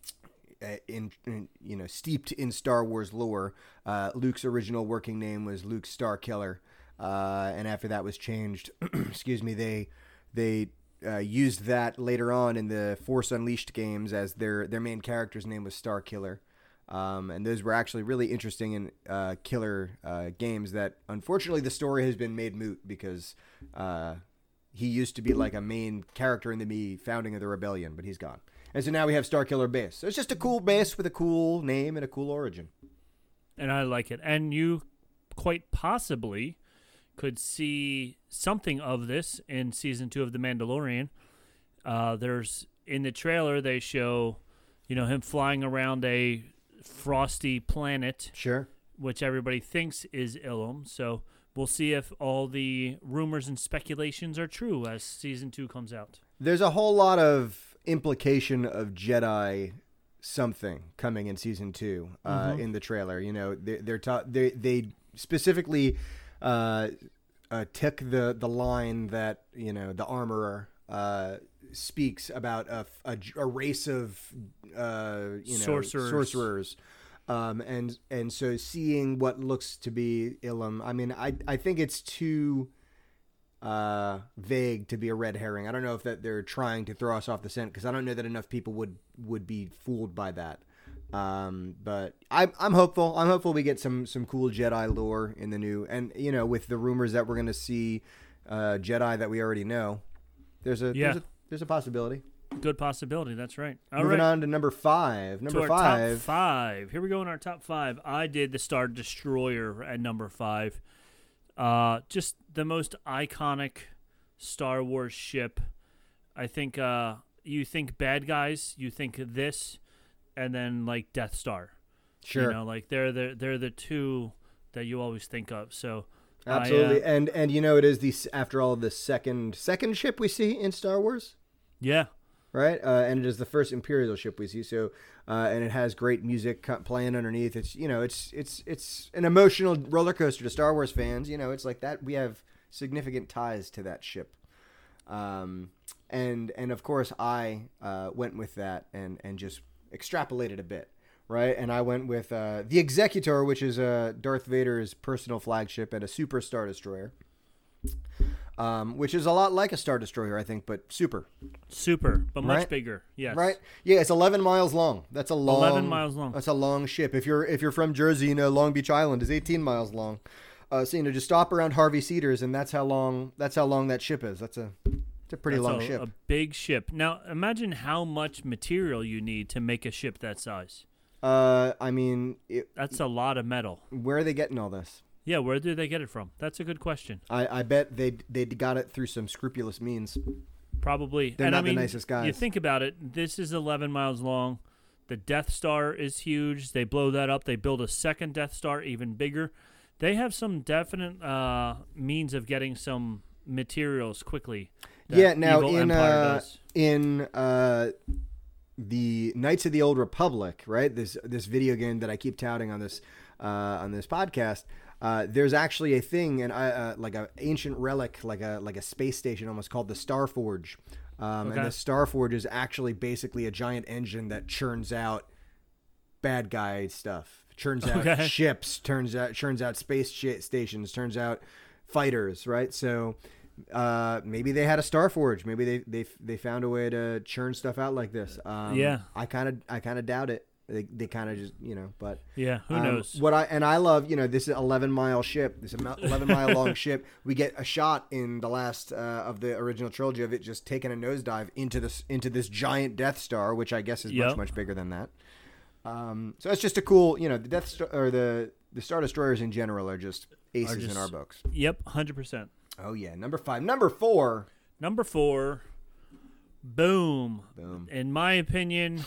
uh, in, in you know steeped in Star Wars lore. Uh, Luke's original working name was Luke Starkiller, uh, and after that was changed, excuse me, they they. Uh, used that later on in the Force Unleashed games as their their main character's name was Starkiller. Um, and those were actually really interesting and uh, killer uh, games that unfortunately the story has been made moot because uh, he used to be like a main character in the founding of the rebellion, but he's gone. And so now we have Starkiller Base. So it's just a cool base with a cool name and a cool origin. And I like it. And you quite possibly could see something of this in season two of The Mandalorian. Uh, there's in the trailer they show, you know, him flying around a frosty planet, Sure. which everybody thinks is Ilum. So we'll see if all the rumors and speculations are true as season two comes out. There's a whole lot of implication of Jedi something coming in season two uh, Mhm. in the trailer. You know, they, they're ta- they they specifically uh, uh, took the the line that you know the armorer uh, speaks about a, a, a race of uh, you know Sorcerers. sorcerers. Um, and and so seeing what looks to be Ilum, I mean, I I think it's too uh, vague to be a red herring. I don't know if that they're trying to throw us off the scent because I don't know that enough people would would be fooled by that. Um, but I'm I'm hopeful. I'm hopeful we get some some cool Jedi lore in the new, and you know, with the rumors that we're going to see uh, Jedi that we already know, there's a Yeah. there's a, there's a possibility. Good possibility. That's right. All Moving right. on to number five. to Number our five. top five. Here we go in our top five. I did the Star Destroyer at number five. Uh, just the most iconic Star Wars ship. I think uh, you think bad guys, you think this, and then like Death Star. Sure. You know, like they're the they're the two that you always think of. So Absolutely, I, uh, and and you know it is the after all the second second ship we see in Star Wars. yeah. Right, uh, and it is the first Imperial ship we see. So, uh, and it has great music co- playing underneath. It's you know, it's it's it's an emotional roller coaster to Star Wars fans. You know, it's like that. We have significant ties to that ship, um, and and of course I uh, went with that and and just extrapolated a bit, right? And I went with uh, the Executor, which is uh, Darth Vader's personal flagship and a super Star Destroyer. Um, which is a lot like a Star Destroyer, I think, but super. Super, but much Right? bigger. Yes. Right? Yeah, it's eleven miles long. That's a long. eleven miles long. That's a long ship. If you're if you're from Jersey, you know Long Beach Island is eighteen miles long. Uh, so you know, just stop around Harvey Cedars, and that's how long that's how long that ship is. That's a it's a pretty That's long a, ship. A big ship. Now, imagine how much material you need to make a ship that size. Uh, I mean, it, That's a lot of metal. where are they getting all this? Yeah, where did they get it from? That's a good question. I, I bet they they got it through some scrupulous means. Probably. They're and not I the mean, nicest guys. You think about it. This is eleven miles long. The Death Star is huge. They blow that up. They build a second Death Star, even bigger. They have some definite uh, means of getting some materials quickly. that Yeah. Now Evil in Empire uh, does. in uh, the Knights of the Old Republic, right? This this video game that I keep touting on this uh, on this podcast. Uh, there's actually a thing, and uh, like an ancient relic, like a like a space station, almost called the Starforge. Um, Okay. And the Starforge is actually basically a giant engine that churns out bad guy stuff. Churns out Okay. ships. Turns out churns out space sh- stations. Turns out fighters. Right. So uh, maybe they had a Starforge. Maybe they they they found a way to churn stuff out like this. Um, Yeah. I kind of I kind of doubt it. They they kind of just you know, but Yeah, who um, knows? what I and I love, you know, this eleven mile ship, this eleven mile long ship. We get a shot in the last uh, of the original trilogy of it just taking a nosedive into this into this giant Death Star, which I guess is Yep. much much bigger than that. Um, so it's just a cool, you know, the Death Star or the the Star Destroyers in general are just aces Are just- in our books. Yep, one hundred percent. Oh yeah, number five, number four. Number four, boom. Boom. In my opinion,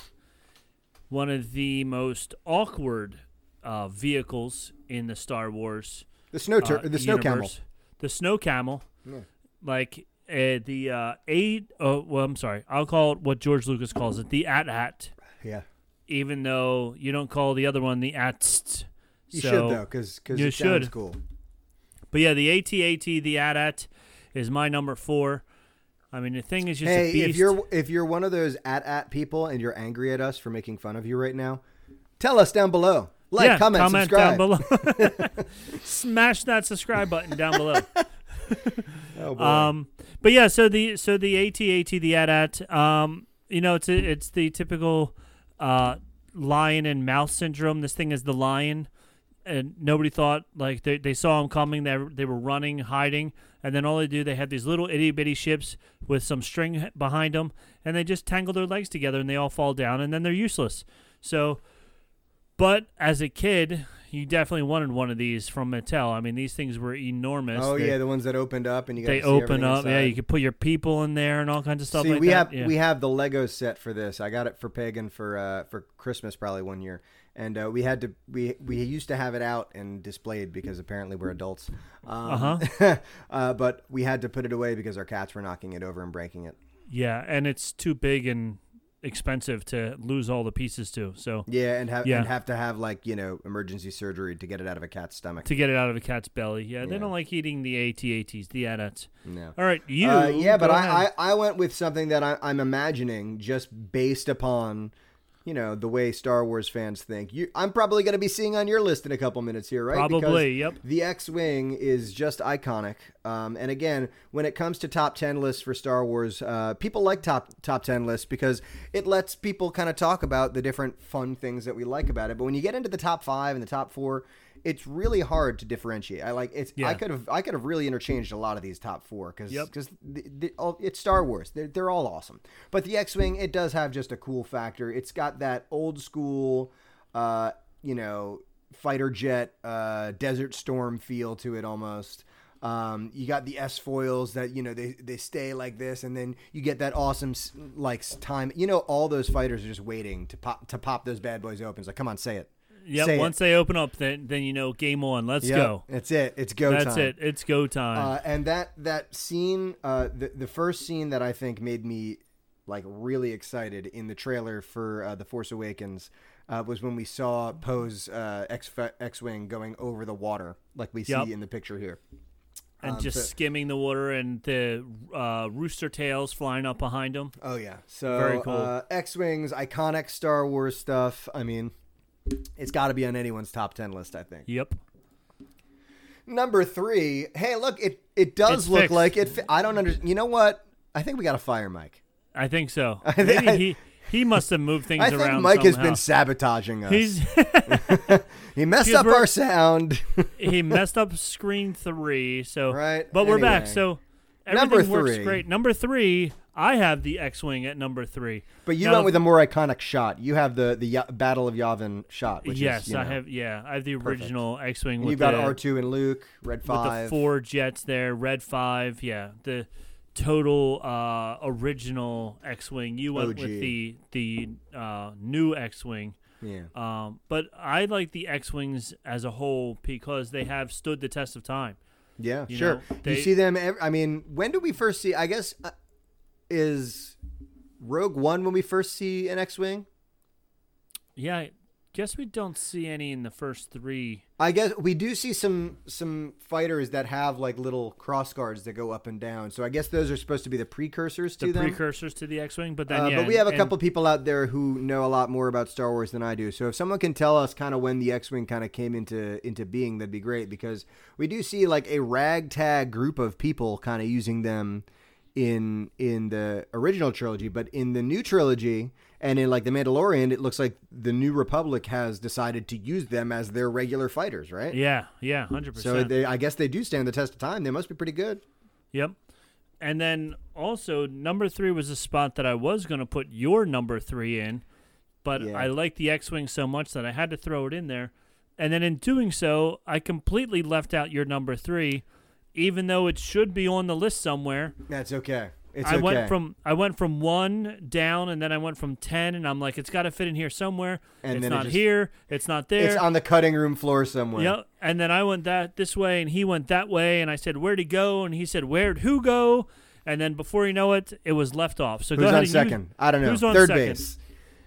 one of the most awkward uh, vehicles in the Star Wars The snow tur- uh, the snow camel. universe. The snow camel. Yeah. Like uh, the uh, eight, oh, well, I'm sorry. I'll call it what George Lucas calls it, the A T A T, Yeah, even though you don't call the other one the A T S T. you So- should though, because You it sounds should. cool. But yeah, the A T A T, the A T A T, is my number four. I mean, the thing is just Hey, a beast. if you're if you're one of those at at people and you're angry at us for making fun of you right now, tell us down below. Like, yeah, comment, subscribe. down below. Smash that subscribe button down below. Oh, boy. Um, but yeah, so the so the A T A T, the A T A T, um, you know, it's a, it's the typical uh, lion and mouse syndrome. This thing is the lion, and nobody thought like they they saw him coming. They were- they were running, hiding, and then all they do they had these little itty bitty ships with some string behind them, and they just tangle their legs together and they all fall down, and then they're useless. So. But as a kid, you definitely wanted one of these from Mattel. I mean, these things were enormous. Oh They- yeah, the ones that opened up and you got they to see open everything up. Yeah, inside. you could put your people in there and all kinds of stuff See, like we that. have yeah. we have the Lego set for this. I got it for Pagan for uh, for Christmas probably one year, and uh, we had to we we used to have it out and displayed because apparently we're adults. Um, Uh-huh. uh, but we had to put it away because our cats were knocking it over and breaking it. Yeah, and it's too big and expensive to lose all the pieces to. So Yeah, and have Yeah. and have to have like you know emergency surgery to get it out of a cat's stomach. to get it out of a cat's belly, yeah, they Yeah. don't like eating the A T A Ts, the A T A Ts. No. All right, you. Uh, yeah, but go I, I, ahead. I went with something that I, I'm imagining just based upon, you know, the way Star Wars fans think. You, I'm probably going to be seeing on your list in a couple minutes here, right? Probably, Because yep. The X-Wing is just iconic. Um, and again, when it comes to top ten lists for Star Wars, uh, people like top top ten lists because it lets people kind of talk about the different fun things that we like about it. But when you get into the top five and the top four, it's really hard to differentiate. I like it's. Yeah. I could have. I could have really interchanged a lot of these top four because Yep. because the, the, all, it's Star Wars. They're they're all awesome. But the X-wing, it does have just a cool factor. It's got that old school, uh, you know, fighter jet, uh, Desert Storm feel to it almost. Um, you got the S foils that you know they, they stay like this, and then you get that awesome s- like s- time. You know, all those fighters are just waiting to pop to pop those bad boys open. It's like, come on, say it. Yep, Say once it. they open up, then then you know, game on. Let's Yep, go. That's it. It's go That's time. it. It's go time. Uh, and that that scene, uh, the the first scene that I think made me like really excited in the trailer for uh, The Force Awakens uh, was when we saw Poe's uh, X X-wing going over the water, like we see Yep. in the picture here. and um, just so- skimming the water and the uh, rooster tails flying up behind them. Oh yeah, so Very cool. uh, X-wings, iconic Star Wars stuff. I mean, it's got to be on anyone's top ten list, I think. Yep. Number three. Hey, look, it it does It's look fixed. like it. Fi- I don't understand. You know what? I think we got to fire Mike. I think so. I thi- Maybe I- he he must have moved things I think around. Mike has somehow. been sabotaging us. He's he messed Because up we're- our sound. he messed up screen three. So Right, but we're back. anyway. So Number everything works three. great. Number three. I have the X-wing at number three. But you Now, went with a more iconic shot. You have the the Ya- Battle of Yavin shot. Which yes, is, you I know, have. Yeah, I have the original X-wing. And with you've got the, R two and Luke, Red with Five. the four jets there, Red Five. Yeah, the total uh, original X-wing. You went O G. with the the uh, new X-wing. Yeah. Um, but I like the X-wings as a whole because they have stood the test of time. Yeah, You sure. know, you they- see them. Ev- I mean, when do we first see? I guess uh, is Rogue One when we first see an X-wing. Yeah, guess we don't see any in the first three. I guess we do see some some fighters that have like little cross guards that go up and down. So I guess those are supposed to be the precursors to The them. precursors to the X-Wing, but then Uh, yeah. but we have a and- couple people out there who know a lot more about Star Wars than I do. So if someone can tell us kind of when the X-Wing kind of came into into being, that'd be great, because we do see like a ragtag group of people kind of using them in in the original trilogy, but in the new trilogy and in like the Mandalorian, it looks like the New Republic has decided to use them as their regular fighters, right? Yeah, yeah, hundred So percent. they, I guess they do stand the test of time. They must be pretty good. Yep. And then also number three was a spot that I was going to put your number three in, but Yeah. I like the X-Wing so much that I had to throw it in there. And then in doing so, I completely left out your number three, even though it should be on the list somewhere. That's okay. It's I okay. went from I went from one down, and then I went from ten, and I'm like, it's got to fit in here somewhere. And it's then it not just- here. It's not there. It's on the cutting room floor somewhere. Yep. And then I went that this way, and he went that way, and I said, "Where'd he go?" And he said, "Where'd who go?" And then before you know it, it was left off. So Who's go ahead on and second? use- I don't know. Who's on Third second? base.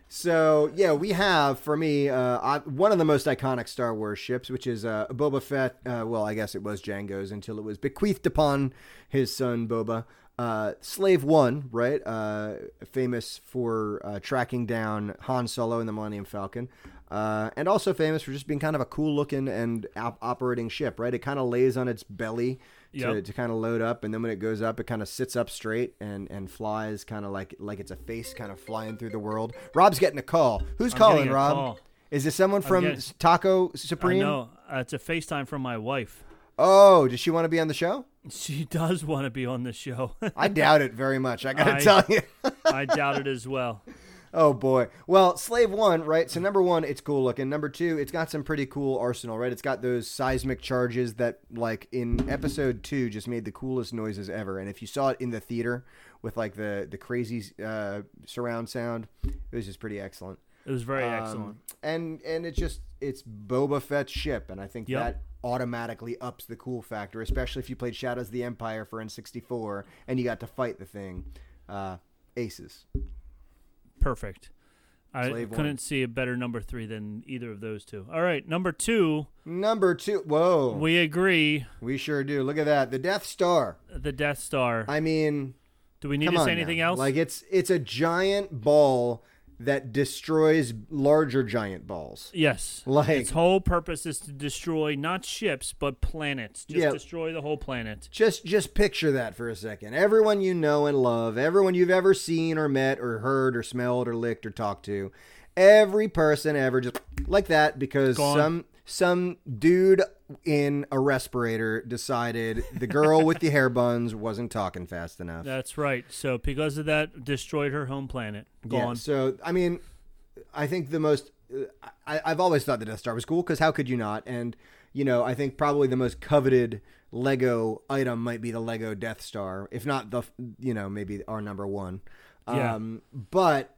So yeah, we have for me uh, I, one of the most iconic Star Wars ships, which is uh, Boba Fett. Uh, well, I guess it was Jango's until it was bequeathed upon his son Boba. Uh, Slave One, right? Uh, famous for uh, tracking down Han Solo in the Millennium Falcon, uh, and also famous for just being kind of a cool-looking and op- operating ship, right? It kind of lays on its belly to, Yep. to kind of load up, and then when it goes up, it kind of sits up straight and, and flies kind of like like it's a face kind of flying through the world. Rob's getting a call. Who's I'm calling, getting a Rob? call. Is this someone from getting- Taco I Supreme? know. Uh, it's a FaceTime from my wife. Oh, does she want to be on the show? She does want to be on the show. I doubt it very much. I gotta I- tell you. I doubt it as well. Oh boy. Well, Slave One, right? So number one, it's cool looking. Number two, it's got some pretty cool arsenal, right? It's got those seismic charges that, like in episode two, just made the coolest noises ever. And if you saw it in the theater with like the the crazy uh, surround sound, it was just pretty excellent. It was very Um, excellent. And and it's just it's Boba Fett's ship, and I think Yep. that automatically ups the cool factor, especially if you played Shadows of the Empire for N sixty-four and you got to fight the thing. Uh, aces. Perfect. I Slave couldn't One. see a better number three than either of those two. All right, number two, Number two. Whoa. We, we agree. we sure do. Look at that. The Death Star. The Death Star. I mean, Do we need come to on say anything now. else? Like it's it's a giant ball that destroys larger giant balls. yes. Like- its whole purpose is to destroy not ships but planets. Just Yeah. destroy the whole planet. Just just picture that for a second. Everyone you know and love, everyone you've ever seen or met or heard or smelled or licked or talked to, every person ever just like that because Gone. some some dude in a respirator decided the girl with the hair buns wasn't talking fast enough. That's right. So because of that, destroyed her home planet. Yeah, Gone. so, I mean, I think the most, uh, I, I've always thought the Death Star was cool because how could you not? And, you know, I think probably the most coveted Lego item might be the Lego Death Star, if not the, you know, maybe our number one. Yeah. Um, but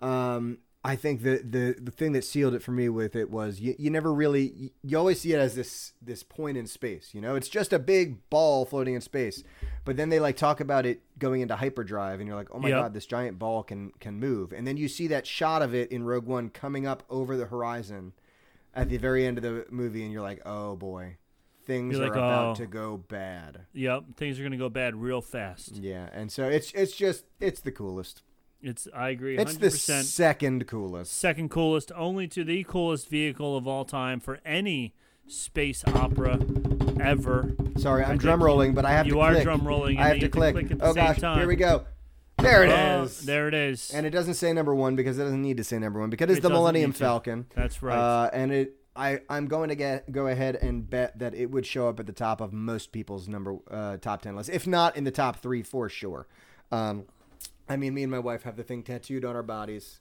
um, I think the, the, the thing that sealed it for me with it was you, you never really, you, you always see it as this, this point in space, you know, it's just a big ball floating in space. But then they like talk about it going into hyperdrive and you're like, oh my Yep. God, this giant ball can, can move. And then you see that shot of it in Rogue One coming up over the horizon at the very end of the movie. And you're like, oh boy, things You're are like, about oh. to go bad. Yep. Things are gonna go bad real fast. Yeah. And so it's, it's just, it's the coolest. It's. I agree. It's Hundred the percent. second coolest. Second coolest, only to the coolest vehicle of all time for any space opera ever. Sorry, I'm think drum rolling, but I have you to are click. drum rolling, I and have then to you click. click at the Oh same gosh, time. here we go. There it Oh, is. there it is. And it doesn't say number one because it doesn't need to say number one because it's It the doesn't Millennium need to. Falcon. That's right. Uh, and it, I, I'm going to get go ahead and bet that it would show up at the top of most people's number uh, top ten list, if not in the top three for sure. Um, I mean, me and my wife have the thing tattooed on our bodies.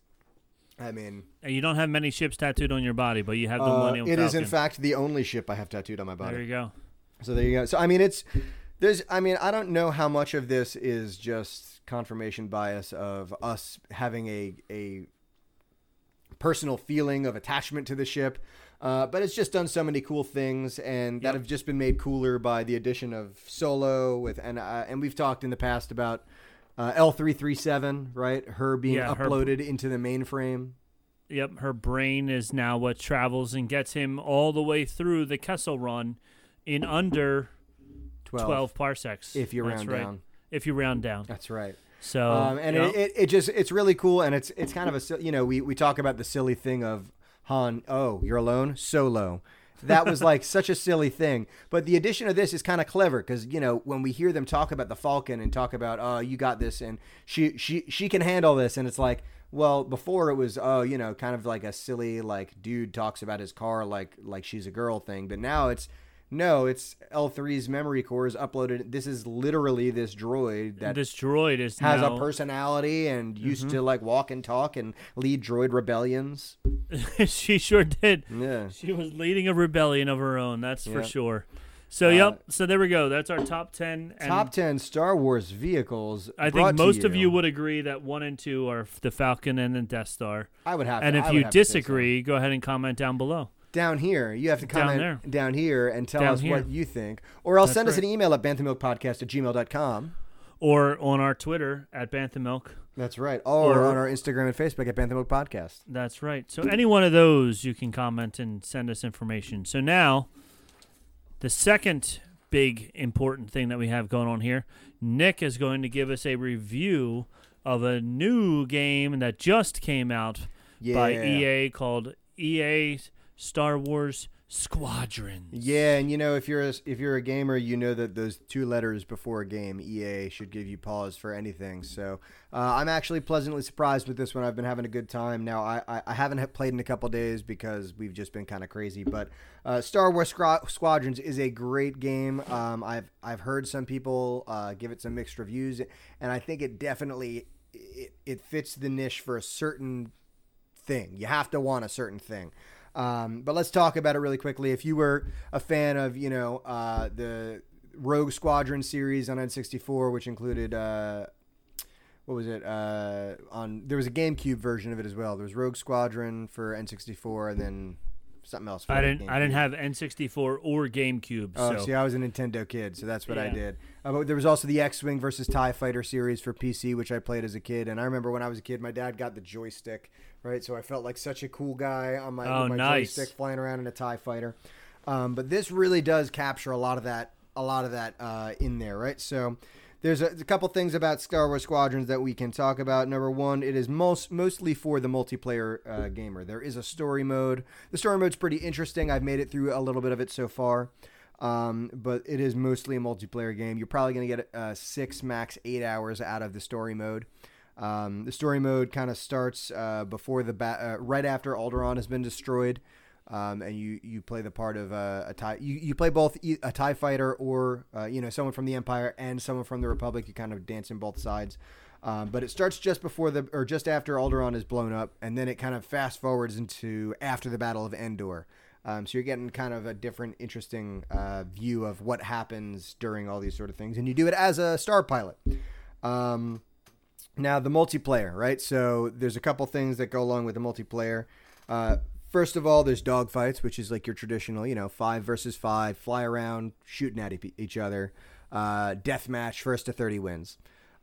I mean, And you don't have many ships tattooed on your body, but you have the uh, Millennium it Falcon. is in fact the only ship I have tattooed on my body. There you go. So there you go. So I mean, it's there's. I mean, I don't know how much of this is just confirmation bias of us having a a personal feeling of attachment to the ship, uh, but it's just done so many cool things, and that Yep. have just been made cooler by the addition of Solo with and uh, and we've talked in the past about uh, L three thirty-seven, right? Her being Yeah, her- uploaded into the mainframe. Yep, her brain is now what travels and gets him all the way through the Kessel Run in under twelve, twelve parsecs. if you That's round right. down. If you round down. That's right. So Um, and you know, it, it, it just it's really cool, and it's it's kind of a sil- you know we, we talk about the silly thing of Han. Oh, you're alone, solo. That was like such a silly thing, but the addition of this is kind of clever because you know when we hear them talk about the Falcon and talk about oh you got this and she she she can handle this, and it's like well before it was oh you know kind of like a silly like dude talks about his car like like she's a girl thing, but now it's. No, it's L three's memory core is uploaded. This is literally this droid that this droid is has now, a personality and used Mm-hmm. to like walk and talk and lead droid rebellions. She sure did. Yeah. She was leading a rebellion of her own. That's for Yeah. sure. So Uh, yep. So there we go. That's our top ten. And Top ten Star Wars vehicles. I brought think to most of you would agree that one and two are the Falcon and the Death Star. I would have. And to, if I would you have to say so. disagree, go ahead and comment down below. down here, you have to Down comment there. down here and tell Down us here. what you think, or else That's send us right. an email at banthamilkpodcast at gmail dot com. Or on our Twitter at Bantha Milk. That's right. Or, Or- on our Instagram and Facebook at Banthamilk Podcast. That's right. So any one of those you can comment and send us information. So now, the second big important thing that we have going on here, Nick is going to give us a review of a new game that just came out by Yeah. E A called E A Star Wars Squadrons. Yeah, and you know if you're a, if you're a gamer, you know that those two letters before a game, E A, should give you pause for anything. So uh, I'm actually pleasantly surprised with this one. I've been having a good time. Now I I, I haven't ha- played in a couple days because we've just been kind of crazy. But uh, Star Wars Squad- Squadrons is a great game. Um, I've I've heard some people uh, give it some mixed reviews, and I think it definitely it, it fits the niche for a certain thing. You have to want a certain thing. Um, but let's talk about it really quickly. If you were a fan of, you know, uh, the Rogue Squadron series on N sixty-four, which included, uh, what was it? Uh, on there was a GameCube version of it as well. There was Rogue Squadron for N sixty-four, and then something else. For I didn't. I didn't GameCube. have N sixty-four or GameCube. Oh, so see, I was a Nintendo kid, so that's what I Yeah. did. Uh, but there was also the X-Wing versus TIE Fighter series for P C, which I played as a kid. And I remember when I was a kid, my dad got the joystick, right? So I felt like such a cool guy on my, Oh, with my nice. joystick flying around in a TIE Fighter. Um, but this really does capture a lot of that, a lot of that uh, in there, right? So there's a, a couple things about Star Wars Squadrons that we can talk about. Number one, it is most mostly for the multiplayer uh, gamer. There is a story mode. The story mode's pretty interesting. I've made it through a little bit of it so far. Um, but it is mostly a multiplayer game. You're probably going to get uh, six, max eight hours out of the story mode. Um, the story mode kind of starts uh, before the ba- uh, right after Alderaan has been destroyed, um, and you, you play the part of uh, a tie. You, you play both e- a TIE fighter or uh, you know someone from the Empire and someone from the Republic. You kind of dance in both sides. Um, but it starts just before the or just after Alderaan is blown up, and then it kind of fast forwards into after the Battle of Endor. Um, so you're getting kind of a different, interesting uh, view of what happens during all these sort of things. And you do it as a star pilot. Um, now, the multiplayer, right? So there's a couple things that go along with the multiplayer. Uh, first of all, there's dogfights, which is like your traditional, you know, five versus five, fly around, shooting at e- each other. Uh, death match, first to thirty wins.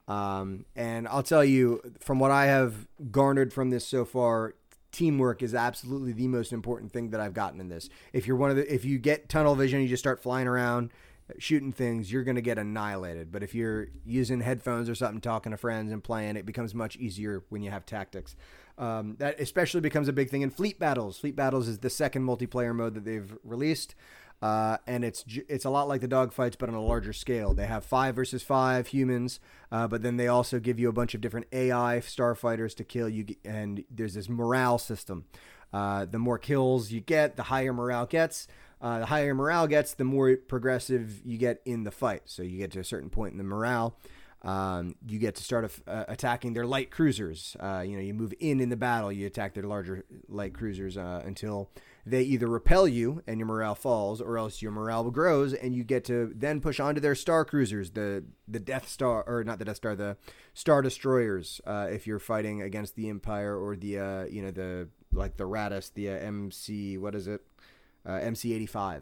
Um, and I'll tell you, from what I have garnered from this so far, teamwork is absolutely the most important thing that I've gotten in this. If you're one of the, if you get tunnel vision, you just start flying around, shooting things, you're going to get annihilated. But if you're using headphones or something, talking to friends and playing, it becomes much easier when you have tactics. Um, that especially becomes a big thing in Fleet Battles. Fleet Battles is the second multiplayer mode that they've released. Uh, and it's it's a lot like the dogfights, but on a larger scale. They have five versus five humans, uh, but then they also give you a bunch of different A I starfighters to kill you, and there's this morale system. Uh, the more kills you get, the higher morale gets. Uh, the higher morale gets, the more progressive you get in the fight. So you get to a certain point in the morale, um, you get to start uh, attacking their light cruisers. Uh, you know, you move in in the battle, you attack their larger light cruisers uh, until they either repel you and your morale falls, or else your morale grows and you get to then push onto their star cruisers, the the Death Star, or not the Death Star, the Star Destroyers. Uh, if you're fighting against the Empire or the uh, you know the like the Raddus, the uh, M C, what is it, uh, M C eighty-fives.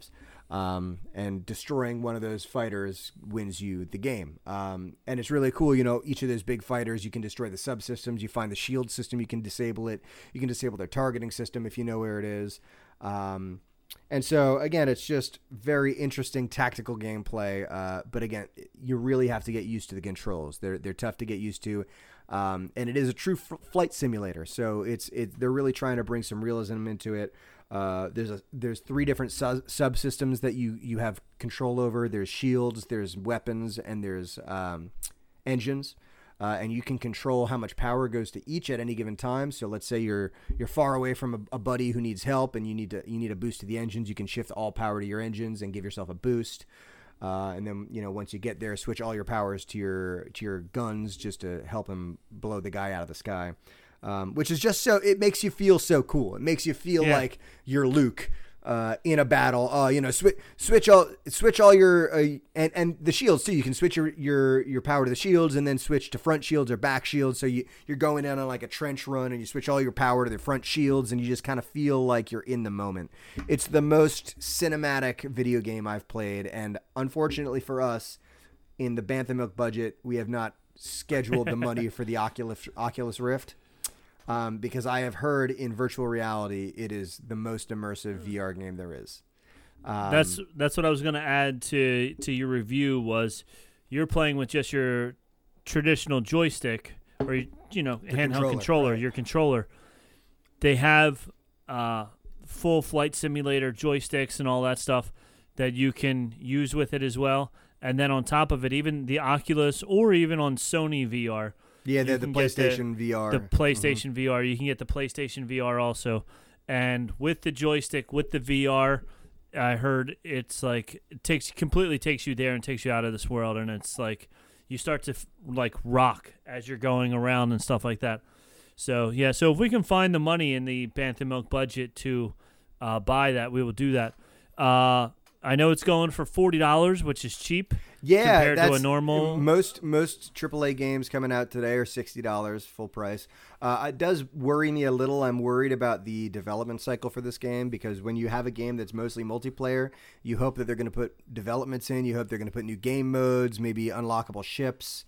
Um, and destroying one of those fighters wins you the game. Um, and it's really cool, you know, each of those big fighters, you can destroy the subsystems. You find the shield system, you can disable it. You can disable their targeting system if you know where it is. Um, and so, again, it's just very interesting tactical gameplay. Uh, but, again, you really have to get used to the controls. They're they're tough to get used to. Um, and it is a true f- flight simulator. So it's it, they're really trying to bring some realism into it. Uh, there's a there's three different su- subsystems that you, you have control over. There's shields, there's weapons, and there's um, engines. Uh, and you can control how much power goes to each at any given time. So let's say you're you're far away from a, a buddy who needs help, and you need to you need a boost to the engines. You can shift all power to your engines and give yourself a boost. Uh, and then, you know, once you get there, switch all your powers to your to your guns just to help him blow the guy out of the sky. Um, which is just so, it makes you feel so cool. It makes you feel yeah. like you're Luke uh, in a battle. Uh, you know, switch switch all switch all your uh, and and the shields too. You can switch your, your your power to the shields and then switch to front shields or back shields. So you you're going in on like a trench run and you switch all your power to the front shields and you just kind of feel like you're in the moment. It's the most cinematic video game I've played, and unfortunately for us, in the Bantha Milk budget, we have not scheduled the money for the Oculus Oculus Rift. Um, because I have heard in virtual reality, it is the most immersive V R game there is. Um, that's that's what I was going to add to to your review. Was you're playing with just your traditional joystick or you know handheld controller, controller right. your controller. They have uh, full flight simulator joysticks and all that stuff that you can use with it as well. And then on top of it, even the Oculus or even on Sony V R. Yeah, the, the PlayStation the, V R. The PlayStation mm-hmm. V R. You can get the PlayStation V R also. And with the joystick, with the V R, I heard it's like it takes completely takes you there and takes you out of this world. And it's like you start to like rock as you're going around and stuff like that. So, yeah, so if we can find the money in the Bantha Milk budget to uh, buy that, we will do that. Uh, I know it's going for forty dollars, which is cheap. Yeah, compared that's, to a normal. Most most triple A games coming out today are sixty dollars full price. Uh, it does worry me a little. I'm worried about the development cycle for this game because when you have a game that's mostly multiplayer, you hope that they're going to put developments in. You hope they're going to put new game modes, maybe unlockable ships.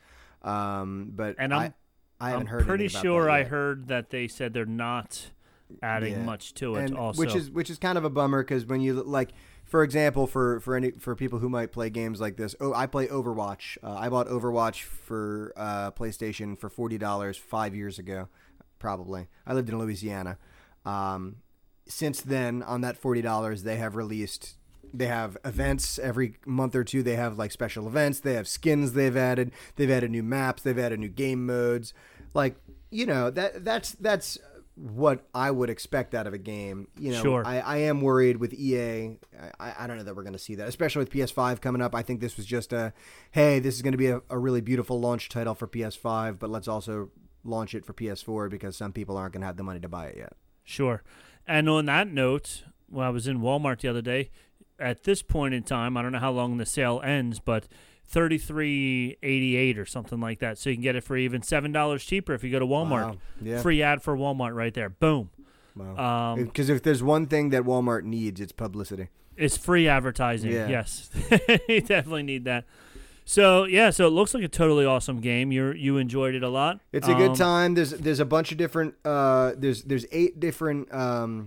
Um, but and I'm, I, I haven't I'm heard. pretty about sure that I yet. heard that they said they're not adding Yeah. much to it. And, also, which is which is kind of a bummer because when you like. For example, for for any for people who might play games like this, oh, I play Overwatch. Uh, I bought Overwatch for uh, PlayStation for forty dollars five years ago, probably. I lived in Louisiana. Um, since then, on that forty dollars, they have released. They have events every month or two. They have like special events. They have skins they've added. They've added new maps. They've added new game modes. Like you know that that's that's. what I would expect out of a game. You know, sure. I, I am worried with E A. I, I don't know that we're going to see that, especially with P S five coming up. I think this was just a, hey, this is going to be a, a really beautiful launch title for P S five, but let's also launch it for P S four because some people aren't going to have the money to buy it yet. Sure. And on that note, when I was in Walmart the other day, at this point in time, I don't know how long the sale ends, but thirty-three eighty-eight or something like that. So you can get it for even seven dollars cheaper if you go to Walmart. Wow. Yeah. Free ad for Walmart right there. Boom. Wow. Um, Because if there's one thing that Walmart needs, it's publicity. It's free advertising. Yeah. Yes. You definitely need that. So, yeah, so it looks like a totally awesome game. You you enjoyed it a lot. It's a um, good time. There's there's a bunch of different uh there's there's eight different um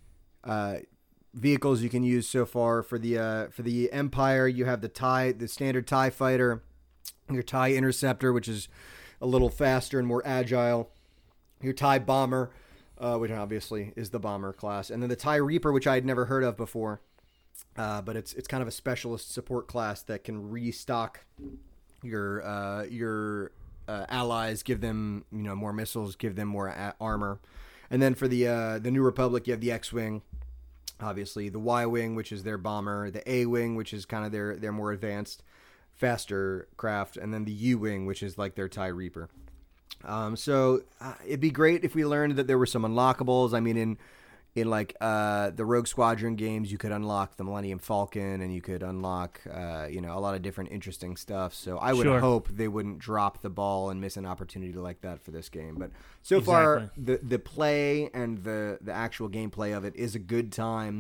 uh vehicles you can use so far for the uh for the Empire. You have the TIE, the standard TIE fighter, your TIE Interceptor, which is a little faster and more agile, your TIE Bomber, uh, which obviously is the bomber class, and then the TIE Reaper, which I had never heard of before, uh, but it's it's kind of a specialist support class that can restock your uh, your uh, allies, give them you know more missiles, give them more a- armor, and then for the uh, the New Republic, you have the X-wing. Obviously, the Y-wing, which is their bomber, the A-wing, which is kind of their their more advanced, faster craft, and then the U-wing, which is like their TIE Reaper. Um, so uh, it'd be great if we learned that there were some unlockables. I mean, in in like uh, the Rogue Squadron games, you could unlock the Millennium Falcon, and you could unlock uh, you know a lot of different interesting stuff. So I would Sure. hope they wouldn't drop the ball and miss an opportunity like that for this game. But so Exactly. far, the the play and the the actual gameplay of it is a good time.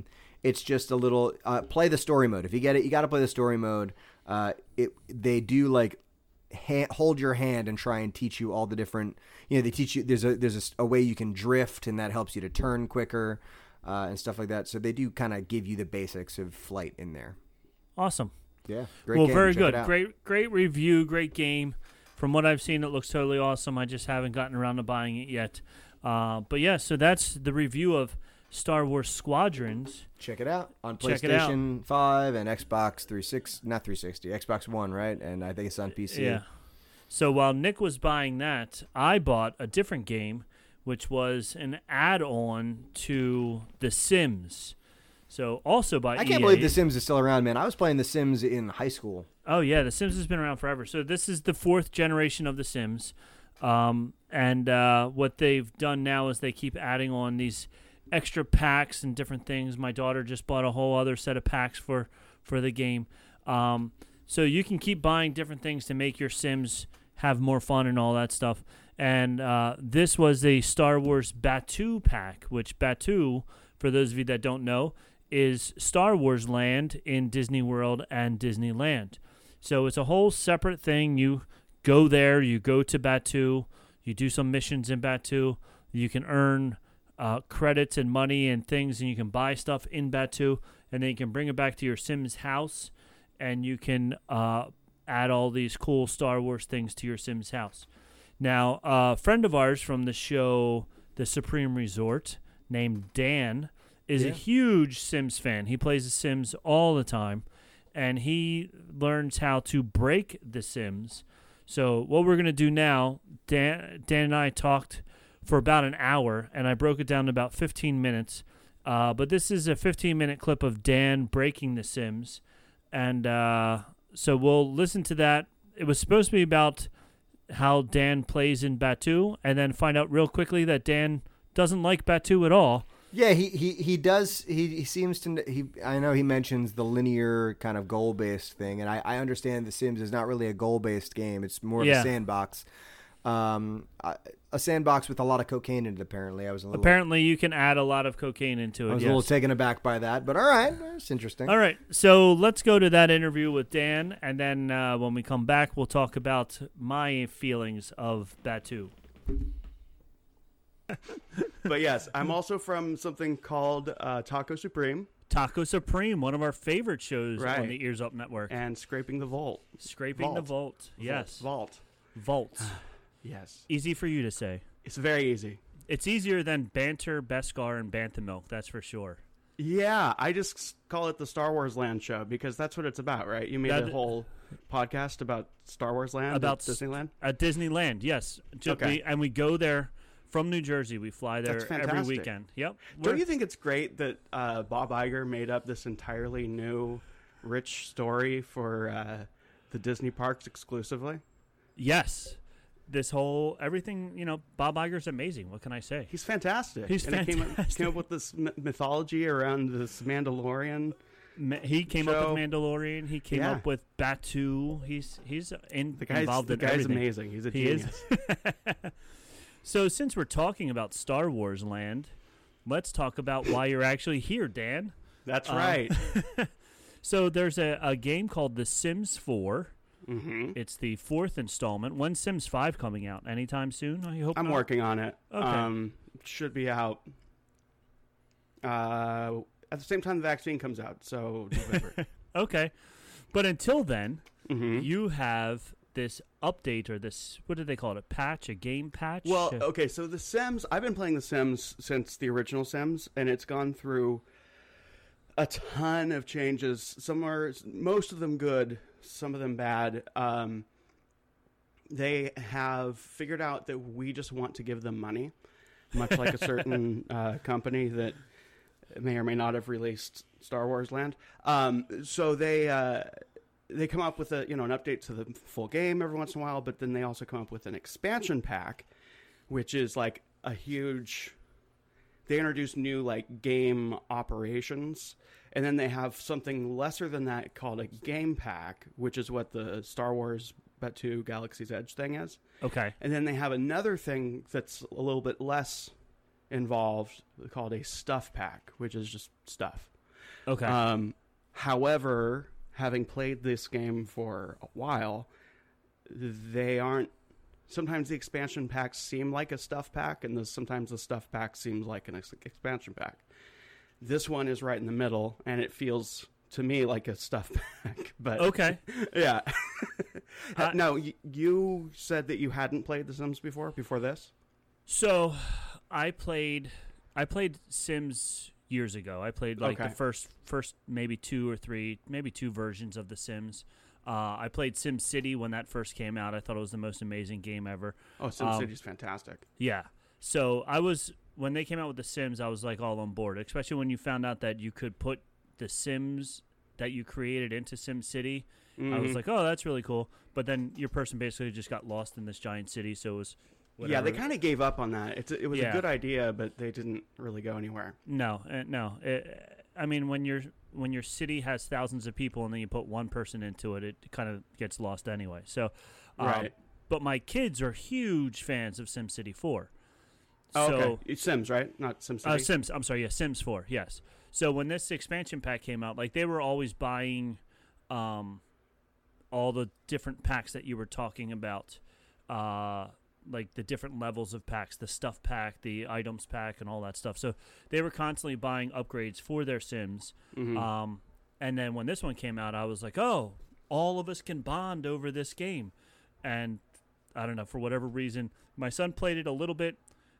It's just a little uh, play the story mode. If you get it, you got to play the story mode. Uh, it they do like ha- hold your hand and try and teach you all the different. You know, they teach you there's a there's a, a way you can drift, and that helps you to turn quicker uh, and stuff like that. So they do kind of give you the basics of flight in there. Awesome. Yeah. Great well, game. very Check good. it out. Great, great review. Great game. From what I've seen, it looks totally awesome. I just haven't gotten around to buying it yet. Uh, but yeah, so that's the review of Star Wars Squadrons. Check it out on Check it out. PlayStation five and Xbox three sixty, not three sixty, Xbox One, right? And I think it's on P C. Yeah. So while Nick was buying that, I bought a different game, which was an add-on to The Sims. So also by I can't E A. believe The Sims is still around, man. I was playing The Sims in high school. Oh, yeah, The Sims has been around forever. So this is the fourth generation of The Sims. Um, and uh, what they've done now is they keep adding on these extra packs and different things. My daughter just bought a whole other set of packs for, for the game. Um, so you can keep buying different things to make your Sims have more fun and all that stuff. And uh, this was a Star Wars Batuu pack, which Batuu, for those of you that don't know, is Star Wars Land in Disney World and Disneyland. So it's a whole separate thing. You go there, you go to Batuu, you do some missions in Batuu, you can earn uh, credits and money and things, and you can buy stuff in Batuu, and then you can bring it back to your Sims house, and you can uh, add all these cool Star Wars things to your Sims house. Now, a friend of ours from the show The Supreme Resort named Dan is Yeah. a huge Sims fan. He plays The Sims all the time, and he learns how to break The Sims. So what we're going to do now, Dan, Dan and I talked for about an hour, and I broke it down to about fifteen minutes. Uh, but this is a fifteen-minute clip of Dan breaking The Sims, and uh, so we'll listen to that. It was supposed to be about how Dan plays in Batuu, and then find out real quickly that Dan doesn't like Batuu at all. Yeah, he, he, he does. He, he seems to. He I know he mentions the linear kind of goal based thing, and I, I understand The Sims is not really a goal based game. It's more of Yeah. a sandbox, um, a, a sandbox with a lot of cocaine in it. Apparently, I was a little. Apparently, you can add a lot of cocaine into it. I was yes. a little taken aback by that, but all right, it's interesting. All right, so let's go to that interview with Dan, and then uh, when we come back, we'll talk about my feelings of Batuu. But yes, I'm also from something called uh, Taco Supreme Taco Supreme, one of our favorite shows on Right. the Ears Up Network. and Scraping the Vault. Scraping the Vault. Vault. Yes. Vault. Vault. Yes. Easy for you to say. It's very easy. It's easier than Banter, Beskar, and Banthamilk, that's for sure. Yeah, I just s- call it the Star Wars Land show because that's what it's about, right? You made That- a whole podcast about Star Wars Land About at Disneyland. At Disneyland, yes. Ju- Okay. we- and we go there from New Jersey. We fly there That's every fantastic. weekend. Yep. Don't We're- you think it's great that uh, Bob Iger made up this entirely new, rich story for uh, the Disney parks exclusively? Yes. This whole, everything, you know, Bob Iger's amazing. What can I say? He's fantastic. He's and He came, up, fantastic. came up with this m- mythology around this Mandalorian. Ma- He came up show. with Mandalorian. He came Yeah. up with Batuu. He's he's in, The guy's, involved the in guy's everything. amazing. He's a He genius. is. So since we're talking about Star Wars Land, let's talk about why you're actually here, Dan. That's Um, right. So there's a, a game called The Sims four. hmm It's the fourth installment. When's Sims five coming out? Anytime soon? I hope I'm not. working on it. Okay. Um, should be out uh, at the same time the vaccine comes out, so November. Okay. But until then, hmm you have this update or this, what do they call it, a patch, a game patch? Well, Uh, okay, so The Sims, I've been playing The Sims since the original Sims, and it's gone through a ton of changes. Some are, most of them good, some of them bad. Um, they have figured out that we just want to give them money, much like a certain uh, company that may or may not have released Star Wars Land. Um, so they uh, they come up with a you know an update to the full game every once in a while, but then they also come up with an expansion pack, which is like a huge. They introduce new like game operations, and then they have something lesser than that called a game pack, which is what the Star Wars Batuu Galaxy's Edge thing is. okay. And then they have another thing that's a little bit less involved called a stuff pack, which is just stuff. Okay. Um, however, having played this game for a while, they aren't. Sometimes the expansion packs seem like a stuff pack, and the, sometimes the stuff pack seems like an ex- expansion pack. This one is right in the middle, and it feels to me like a stuff pack. But Okay. yeah. Uh, now, y- you said that you hadn't played The Sims before. Before this, So, I played I played Sims years ago. I played like Okay. the first first maybe two or three, maybe two versions of The Sims. Uh, I played Sim City when that first came out. I thought it was the most amazing game ever. oh, Um, SimCity's fantastic. Yeah. So I was when they came out with The Sims, I was like all on board. Especially when you found out that you could put the Sims that you created into Sim City. I was Mhm. like, oh, that's really cool. But then your person basically just got lost in this giant city, so it was. Yeah, Whatever. they kind of gave up on that. It's a, it was Yeah. a good idea, but they didn't really go anywhere. No, uh, no. It, I mean, when your when your city has thousands of people and then you put one person into it, it kind of gets lost anyway. So, um, Right. But my kids are huge fans of SimCity four. Oh, so, okay. It's Sims, right? Not SimCity. Uh, Sims. I'm sorry. Yeah, Sims four. Yes. So when this expansion pack came out, like they were always buying, um, all the different packs that you were talking about, uh, like the different levels of packs, the stuff pack, the items pack, and all that stuff. So they were constantly buying upgrades for their Sims. Mhm. Um, and then when this one came out, I was like, oh, all of us can bond over this game. And I don't know, for whatever reason, my son played it a little bit,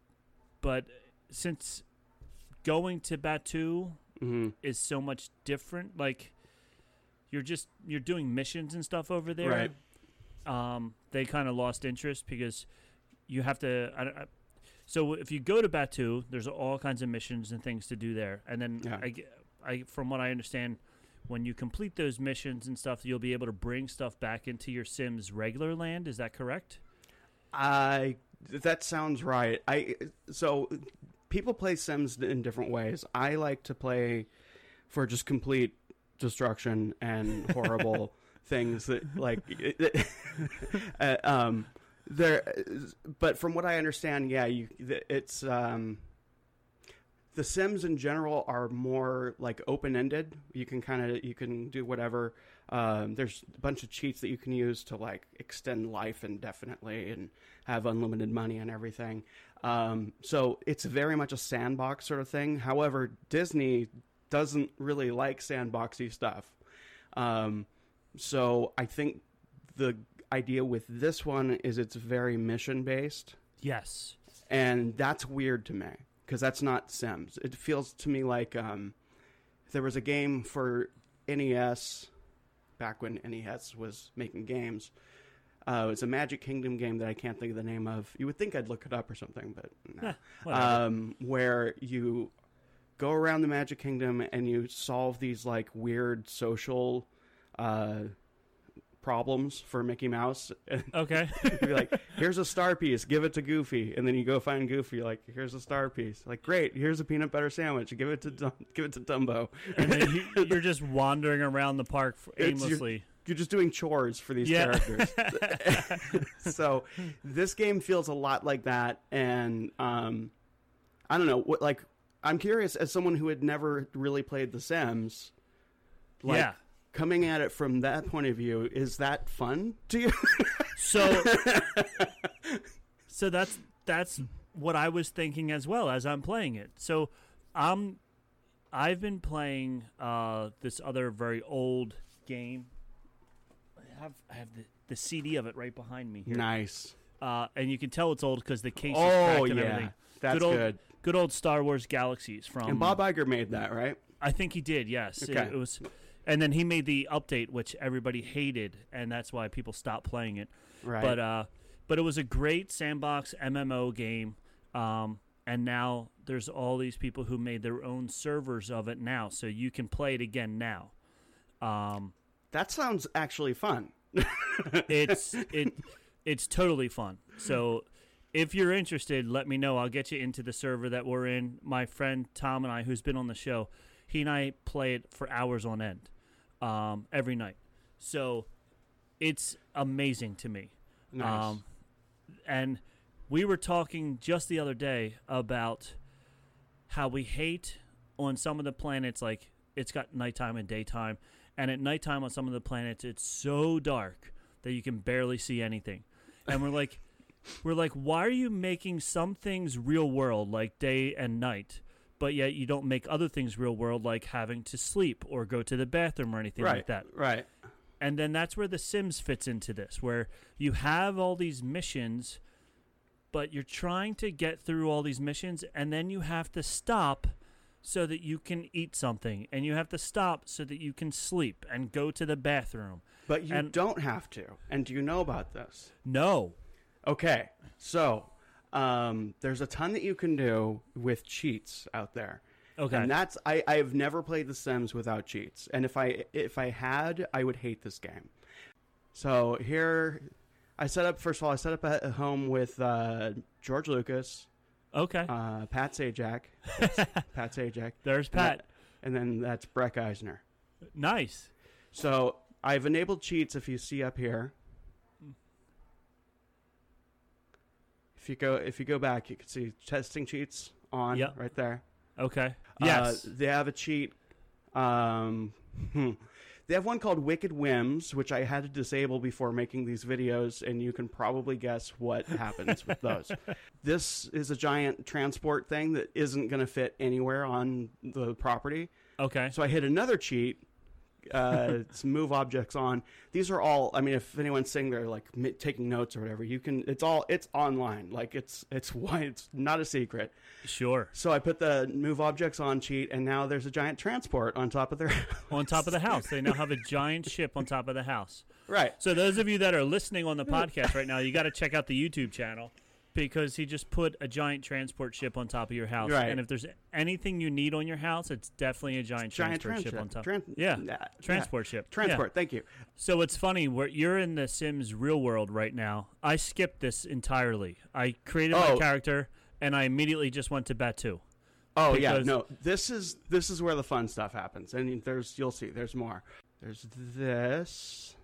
but since going to Batu Mhm. is so much different, like you're just you're doing missions and stuff over there. Right. Um, they kind of lost interest because you have to. I, I, so if you go to Batu, there's all kinds of missions and things to do there, and then Yeah. I, g- I- from what I understand, when you complete those missions and stuff, you'll be able to bring stuff back into your Sims regular land. Is that correct? I that sounds right. I so people play Sims in different ways. I like to play for just complete destruction and horrible things that like uh, um there but from what I understand, yeah, you it's um the Sims in general are more like open-ended. You can kind of you can do whatever. Um, there's a bunch of cheats that you can use to like extend life indefinitely and have unlimited money and everything. Um, so it's very much a sandbox sort of thing. However, Disney doesn't really like sandboxy stuff. Um, so I think the idea with this one is it's very mission-based. Yes. And that's weird to me because that's not Sims. It feels to me like um, there was a game for N E S back when N E S was making games. Uh, it's a Magic Kingdom game that I can't think of the name of. You would think I'd look it up or something, but no. Eh, whatever. um, where you go around the Magic Kingdom and you solve these like weird social uh, problems for Mickey Mouse. Okay. You'd be like, here's a star piece, give it to Goofy, and then you go find Goofy. Like, here's a star piece. Like, great, here's a peanut butter sandwich. Give it to Dum- give it to Dumbo. And then you, you're just wandering around the park f- It's- aimlessly. You're, you're just doing chores for these Yeah. characters. So this game feels a lot like that, and um, I don't know. What like I'm curious as someone who had never really played The Sims. Like, Yeah. coming at it from that point of view, is that fun to you? So, so that's that's what I was thinking as well as I'm playing it. So, um, I've been playing uh, this other very old game. I have I have the, the C D of it right behind me here, Nice. uh, and you can tell it's old because the case is Oh, cracked and yeah. everything. That's good. Old, good. Good old Star Wars Galaxies from. And Bob Iger made that, right? I think he did. Yes, It- Okay. it was. And then he made the update, which everybody hated, and that's why people stopped playing it. Right. But uh, but it was a great sandbox M M O game, um, and now there's all these people who made their own servers of it now, so you can play it again now. Um, That sounds actually fun. it's it it's totally fun. So if you're interested, let me know. I'll get you into the server that we're in. My friend Tom and I, who's been on the show, he and I play it for hours on end, um, every night. So it's amazing to me. Nice. Um, and we were talking just the other day about how we hate on some of the planets, like it's got nighttime and daytime, and at nighttime on some of the planets, it's so dark that you can barely see anything. And we're like, we're like, why are you making some things real world like day and night, but yet you don't make other things real world like having to sleep or go to the bathroom or anything right, like that? Right. And then that's where The Sims fits into this, where you have all these missions, but you're trying to get through all these missions, and then you have to stop so that you can eat something, and you have to stop so that you can sleep and go to the bathroom. But you and, don't have to. And do you know about this? No. Okay, so um, there's a ton that you can do with cheats out there. Okay. And that's I, I've never played The Sims without cheats. And if I if I had, I would hate this game. So here, I set up, first of all, I set up at home with uh, George Lucas. Okay. Uh, Pat Sajak. Pat Sajak. There's Pat. And, that, and then that's Breck Eisner. Nice. So I've enabled cheats if you see up here. If you go if you go back, you can see testing cheats on yep. right there. Okay. Yes. Uh, they have a cheat. Um, they have one called Wicked Whims, which I had to disable before making these videos, and you can probably guess what happens with those. This is a giant transport thing that isn't going to fit anywhere on the property. Okay. So I hit another cheat. Uh, to move objects on. These are all. I mean, if anyone's sitting there like m- taking notes or whatever, you can. It's all. It's online. Like it's. It's why it's not a secret. Sure. So I put the move objects on cheat, and now there's a giant transport on top of their house. On top of the house. They now have a giant ship on top of the house. Right. So those of you that are listening on the podcast right now, you got to check out the YouTube channel, because he just put a giant transport ship on top of your house. Right. And if there's anything you need on your house, it's definitely a giant, giant transport trans- ship on top. Tran- yeah. yeah. Transport ship. Transport. Yeah. Thank you. So it's funny, where you're in the Sims real world right now. I skipped this entirely. I created Oh. my character, and I immediately just went to Batu. Oh yeah. Because- No. This is this is where the fun stuff happens, and there's you'll see. There's more. There's this.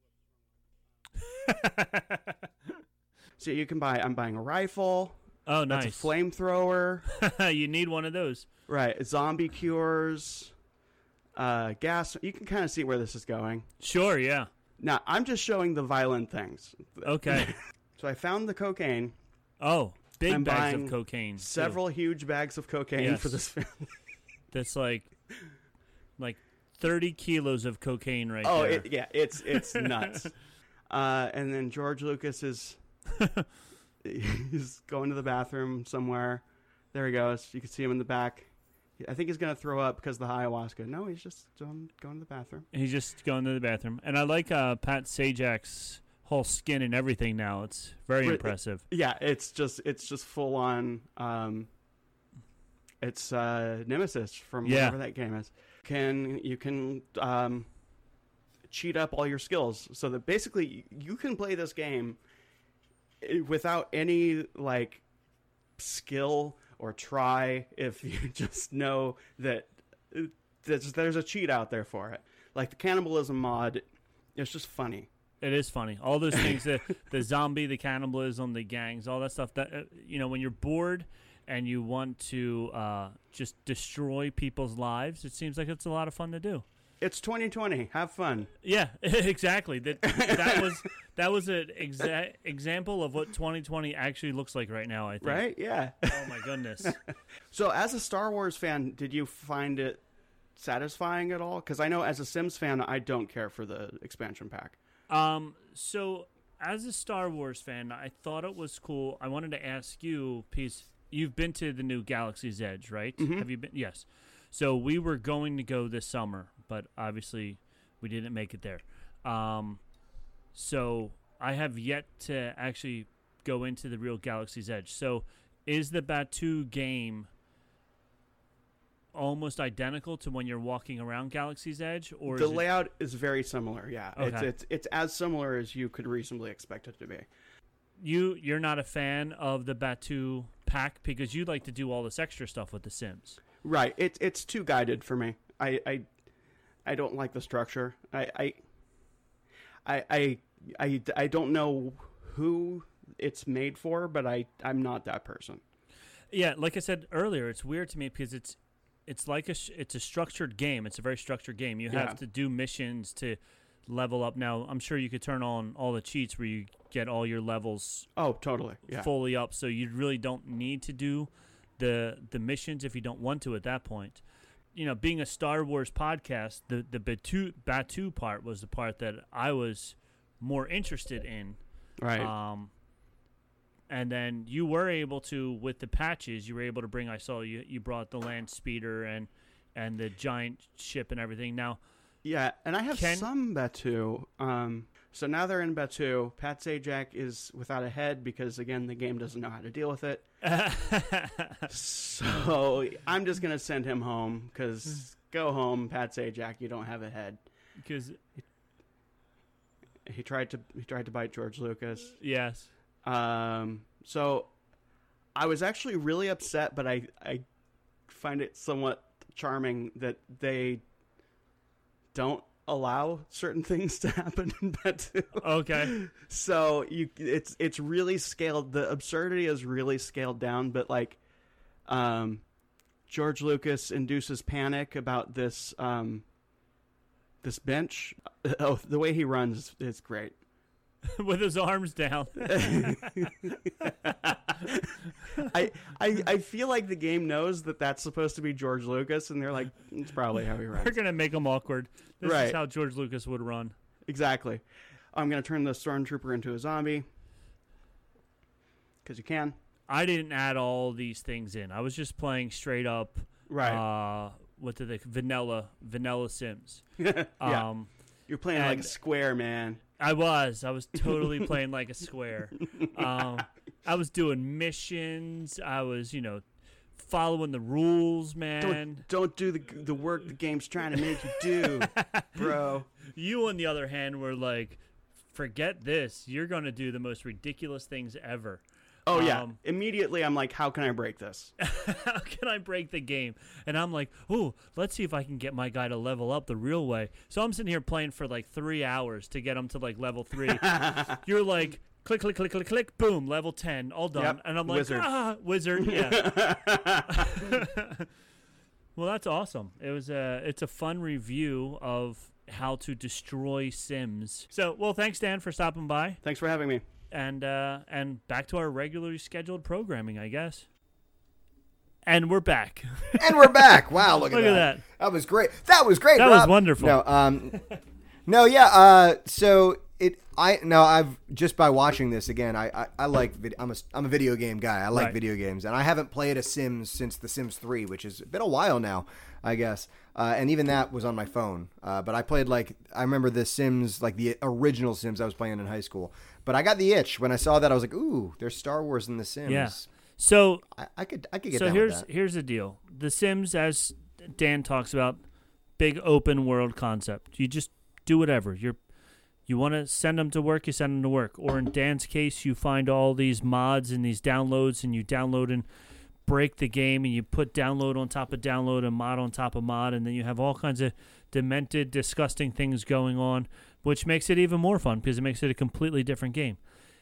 So you can buy. I'm buying a rifle. Oh, nice. That's a flamethrower. You need one of those. Right. Zombie cures. Uh, gas. You can kind of see where this is going. Sure, yeah. Now, I'm just showing the violent things. Okay. So I found the cocaine. Oh, big I'm bags buying of cocaine. too. Several huge bags of cocaine Yes. for this family. That's like, like thirty kilos of cocaine right Oh, there. it, yeah. It's it's nuts. uh, and then George Lucas is he's going to the bathroom somewhere. There he goes. You can see him in the back. I think he's going to throw up because of the ayahuasca. No, he's just um, going to the bathroom. He's just going to the bathroom. And I like uh, Pat Sajak's whole skin and everything now. It's very But- impressive. Yeah, it's just it's just full on. Um, it's uh, Nemesis from Yeah. whatever that game is. Can you can um, cheat up all your skills so that basically you can play this game without any like skill or try if you just know that there's, there's a cheat out there for it. Like the cannibalism mod, it's just funny. It is funny. All those things, the, the zombie, the cannibalism, the gangs, all that stuff. That uh, you know, when you're bored and you want to uh, just destroy people's lives, it seems like it's a lot of fun to do. It's twenty twenty. Have fun. Yeah, exactly. That that was that was an exa- example of what twenty twenty actually looks like right now. I think. Right? Yeah. Oh my goodness. So, as a Star Wars fan, did you find it satisfying at all? Because I know as a Sims fan, I don't care for the expansion pack. Um. So, as a Star Wars fan, I thought it was cool. I wanted to ask you, because you've been to the new Galaxy's Edge, right? Mm-hmm. Have you been? Yes. So we were going to go this summer, but obviously we didn't make it there. Um. So I have yet to actually go into the real Galaxy's Edge. So is the Batu game almost identical to when you're walking around Galaxy's Edge, or The is it- layout is very similar. Yeah, it's, Okay. it's it's as similar as you could reasonably expect it to be. you you're not a fan of the Batu pack because you like to do all this extra stuff with the Sims? Right. It's it's too guided for me. I I, I don't like the structure. I I, I I I I don't know who it's made for, but I I'm not that person. Yeah, like I said earlier, it's weird to me because it's it's like a sh- it's a structured game. It's a very structured game. You have Yeah. to do missions to level up. Now, I'm sure you could turn on all the cheats where you get all your levels Oh, totally. Yeah. fully up, so you really don't need to do the the missions if you don't want to at that point. You know, being a Star Wars podcast, the the Batu Batu part was the part that I was more interested in. Right. Um, and then you were able to, with the patches, you were able to bring. I saw you you brought the land speeder and and the giant ship and everything. Now, Yeah, and I have Can- some Batu. Um, so now they're in Batu. Pat Sajak is without a head because, again, the game doesn't know how to deal with it. So I'm just going to send him home because go home, Pat Sajak, you don't have a head. because He tried to he tried to bite George Lucas. yes, Um, so I was actually really upset, but I, I find it somewhat charming that they don't allow certain things to happen in Batu. okay, So you, it's it's really scaled. The absurdity is really scaled down. But like, um, George Lucas induces panic about this um, this bench. Oh, the way he runs is great. with his arms down. I, I I feel like the game knows that that's supposed to be George Lucas, and they're like, it's probably how he We're runs. gonna make him awkward. This is Right. how George Lucas would run. Exactly. I'm gonna turn the stormtrooper into a zombie because you can. I didn't add all these things in. I was just playing straight up. Right. Uh, what did they vanilla vanilla Sims? Yeah. Um, You're playing like and- a square, man. I was. I was totally playing like a square. Um, I was doing missions. I was, you know, following the rules, man. Don't don't do the the work the game's trying to make you do, bro. You, on the other hand, were like, forget this. You're going to do the most ridiculous things ever. Oh yeah. Um, Immediately, I'm like, how can I break this? How can I break the game? And I'm like, oh, let's see if I can get my guy to level up the real way. So I'm sitting here playing for like three hours to get him to like level three. You're like, click, click, click, click, click, boom, level ten, all done. Yep, And I'm like, wizard. ah, wizard, yeah. Well, that's awesome. It was a, it's a fun review of how to destroy Sims. So, well, thanks, Dan, for stopping by. Thanks for having me. And uh, and back to our regularly scheduled programming, I guess. And we're back. And we're back. Wow, look, Look at at that. that. That was great. That was great. That was Rob. wonderful. No, um, no, yeah. Uh, so it, I no, I've just by watching this again. I, I, I like. vid- I'm a, I'm a video game guy. I like Right. video games, and I haven't played a Sims since The Sims three, which has been a while now, I guess. Uh, and even that was on my phone. Uh, but I played like I remember the Sims, like the original Sims I was playing in high school. But I got the itch when I saw that. I was like, ooh, there's Star Wars in The Sims. Yeah. So I, I could I could get so down here's with that. here's the deal. The Sims, as Dan talks about, big open world concept. You just do whatever. You're you want to send them to work, you send them to work. Or in Dan's case, you find all these mods and these downloads, and you download and break the game, and you put download on top of download and mod on top of mod, and then you have all kinds of demented, disgusting things going on, which makes it even more fun because it makes it a completely different game.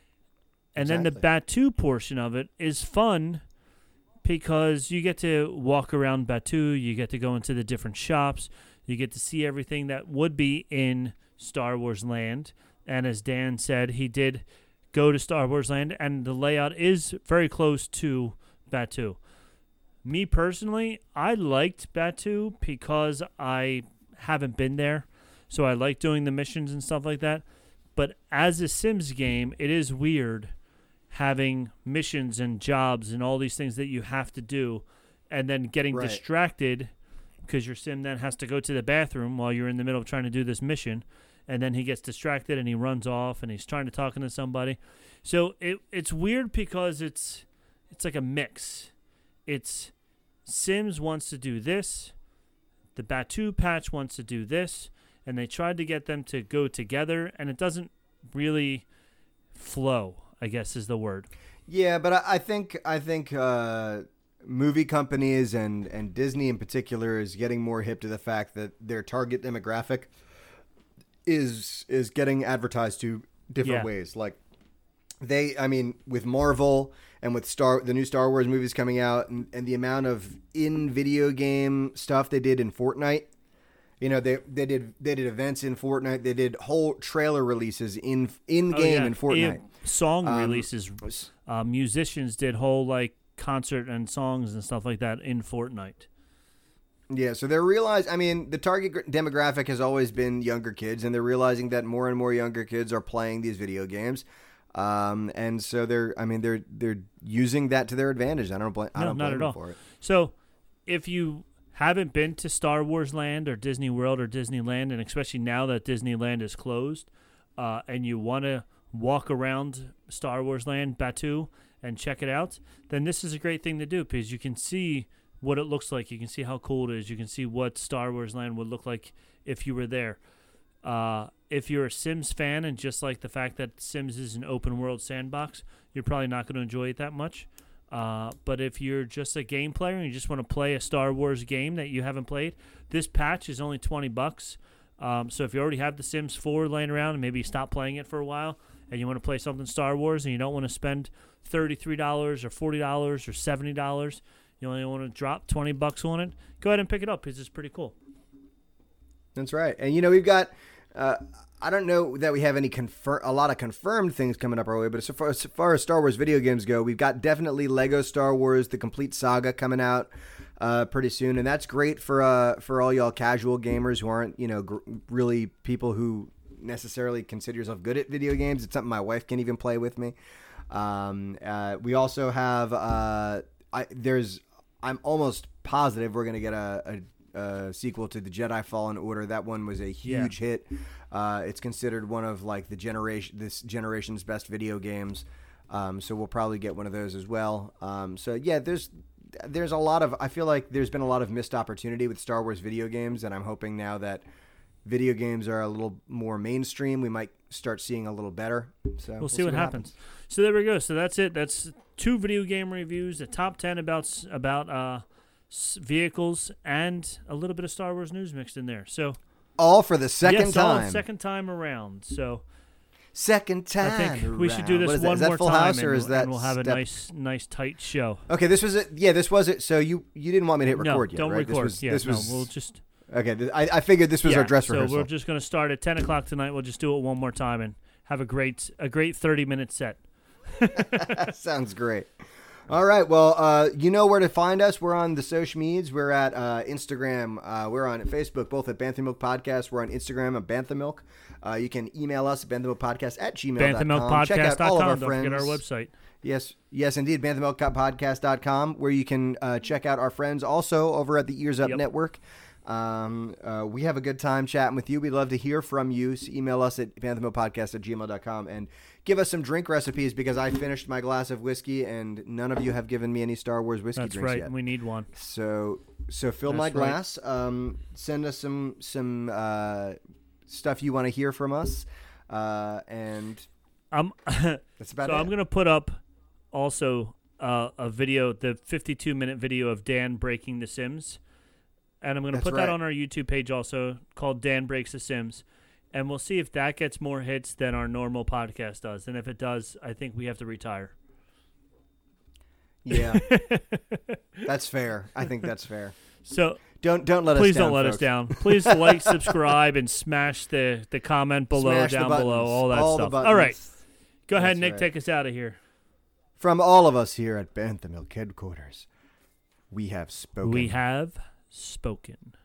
And then the Exactly. Batu portion of it is fun because you get to walk around Batu, you get to go into the different shops, you get to see everything that would be in Star Wars Land. And as Dan said, he did go to Star Wars Land, and the layout is very close to Batu. Me personally, I liked Batu because I haven't been there, so I like doing the missions and stuff like that. But as a Sims game, it is weird having missions and jobs and all these things that you have to do, and then getting Right. distracted because your Sim then has to go to the bathroom while you're in the middle of trying to do this mission, and then he gets distracted and he runs off and he's trying to talk to somebody. So it it's weird because it's it's like a mix. It's Sims wants to do this, the Batu patch wants to do this, and they tried to get them to go together, and it doesn't really flow, I guess is the word. Yeah, but I, I think I think uh, movie companies and, and Disney in particular is getting more hip to the fact that their target demographic is is getting advertised to different Yeah. ways. Like they, I mean, with Marvel and with Star the new Star Wars movies coming out, and, and the amount of in video game stuff they did in Fortnite. You know, they they did they did events in Fortnite. They did whole trailer releases in in game oh, yeah. in Fortnite. Yeah, song um, releases. Uh, musicians did whole like concert and songs and stuff like that in Fortnite. Yeah, so they're realizing. I mean, the target gr- demographic has always been younger kids, and they're realizing that more and more younger kids are playing these video games. Um, and so they're. I mean, they're they're using that to their advantage. I don't blame. I No, don't not blame at them all. for it. So, if you haven't been to Star Wars Land or Disney World or Disneyland, and especially now that Disneyland is closed, uh, and you want to walk around Star Wars Land, Batuu, and check it out, then this is a great thing to do because you can see what it looks like. You can see how cool it is. You can see what Star Wars Land would look like if you were there. Uh, if you're a Sims fan and just like the fact that Sims is an open world sandbox, you're probably not going to enjoy it that much. Uh, but if you're just a game player and you just want to play a Star Wars game that you haven't played, this patch is only twenty bucks. Um, so if you already have The Sims four laying around and maybe you stop playing it for a while and you want to play something Star Wars and you don't want to spend thirty-three dollars or forty dollars or seventy dollars, you only want to drop twenty bucks on it, go ahead and pick it up because it's pretty cool. That's right. And, you know, we've got, uh, I don't know that we have any confirm a lot of confirmed things coming up our way, but as far, as far as Star Wars video games go, we've got definitely Lego Star Wars, the complete saga coming out uh, pretty soon. And that's great for uh, for all y'all casual gamers who aren't, you know, gr- really people who necessarily consider yourself good at video games. It's something my wife can even play with me. Um, uh, we also have, uh, I, there's, I'm almost positive we're going to get a, a Uh, sequel to the Jedi Fallen Order. That one was a huge Yeah. hit. Uh, it's considered one of like the generation, this generation's best video games. Um, so we'll probably get one of those as well. Um, so yeah, there's there's a lot of. I feel like there's been a lot of missed opportunity with Star Wars video games, and I'm hoping now that video games are a little more mainstream, we might start seeing a little better. So We'll, we'll see, what, what happens. happens. So there we go. So that's it. That's two video game reviews. The top ten about about. Uh, vehicles and a little bit of Star Wars news mixed in there. So all for the second yes, time. All second time around. So second time. I think around. we should do this is one that? Is more that Full time, House, and, or is we'll, that and we'll have step... a nice, nice tight show. Okay, this was it. Yeah, this was it. So you you didn't want me to hit record no, yet, don't right? record. This was, yeah, this was... no, we'll just. Okay, th- I, I figured this was yeah, our dress so rehearsal. So we're just going to start at ten o'clock tonight. We'll just do it one more time and have a great a great thirty minute set. Sounds great. All right. Well, uh, you know where to find us. We're on the social medias. We're at uh, Instagram. Uh, we're on Facebook, both at Bantha Milk Podcast. We're on Instagram at Bantha Milk. Uh, you can email us at banthamilkpodcast at gmail dot com. bantha milk podcast dot com. Check out all of our Don't friends. forget our website. Yes, yes, indeed. bantha milk podcast dot com, where you can uh, check out our friends also over at the Ears Up Yep. Network. Um, uh, we have a good time chatting with you. We'd love to hear from you. So email us at bantha milk podcast at gmail dot com and give us some drink recipes because I finished my glass of whiskey and none of you have given me any Star Wars whiskey That's drinks right. yet. We need one. So, so fill That's my right. glass. Um, send us some some uh, stuff you want to hear from us, uh, and I'm that's about so it. I'm gonna put up also uh, a video, the fifty-two minute video of Dan breaking The Sims, and I'm gonna That's put right. that on our YouTube page also, called Dan Breaks The Sims, and we'll see if that gets more hits than our normal podcast does. And if it does, I think we have to retire. Yeah, that's fair. I think that's fair. So Don't don't let please us down. don't let folks. us down. Please like, subscribe, and smash the the comment below, Smash the down below, buttons. all that All the stuff. buttons. All right, go ahead, That's Nick. right. Take us out of here. From all of us here at Bantha Milk headquarters, we have spoken. We have spoken.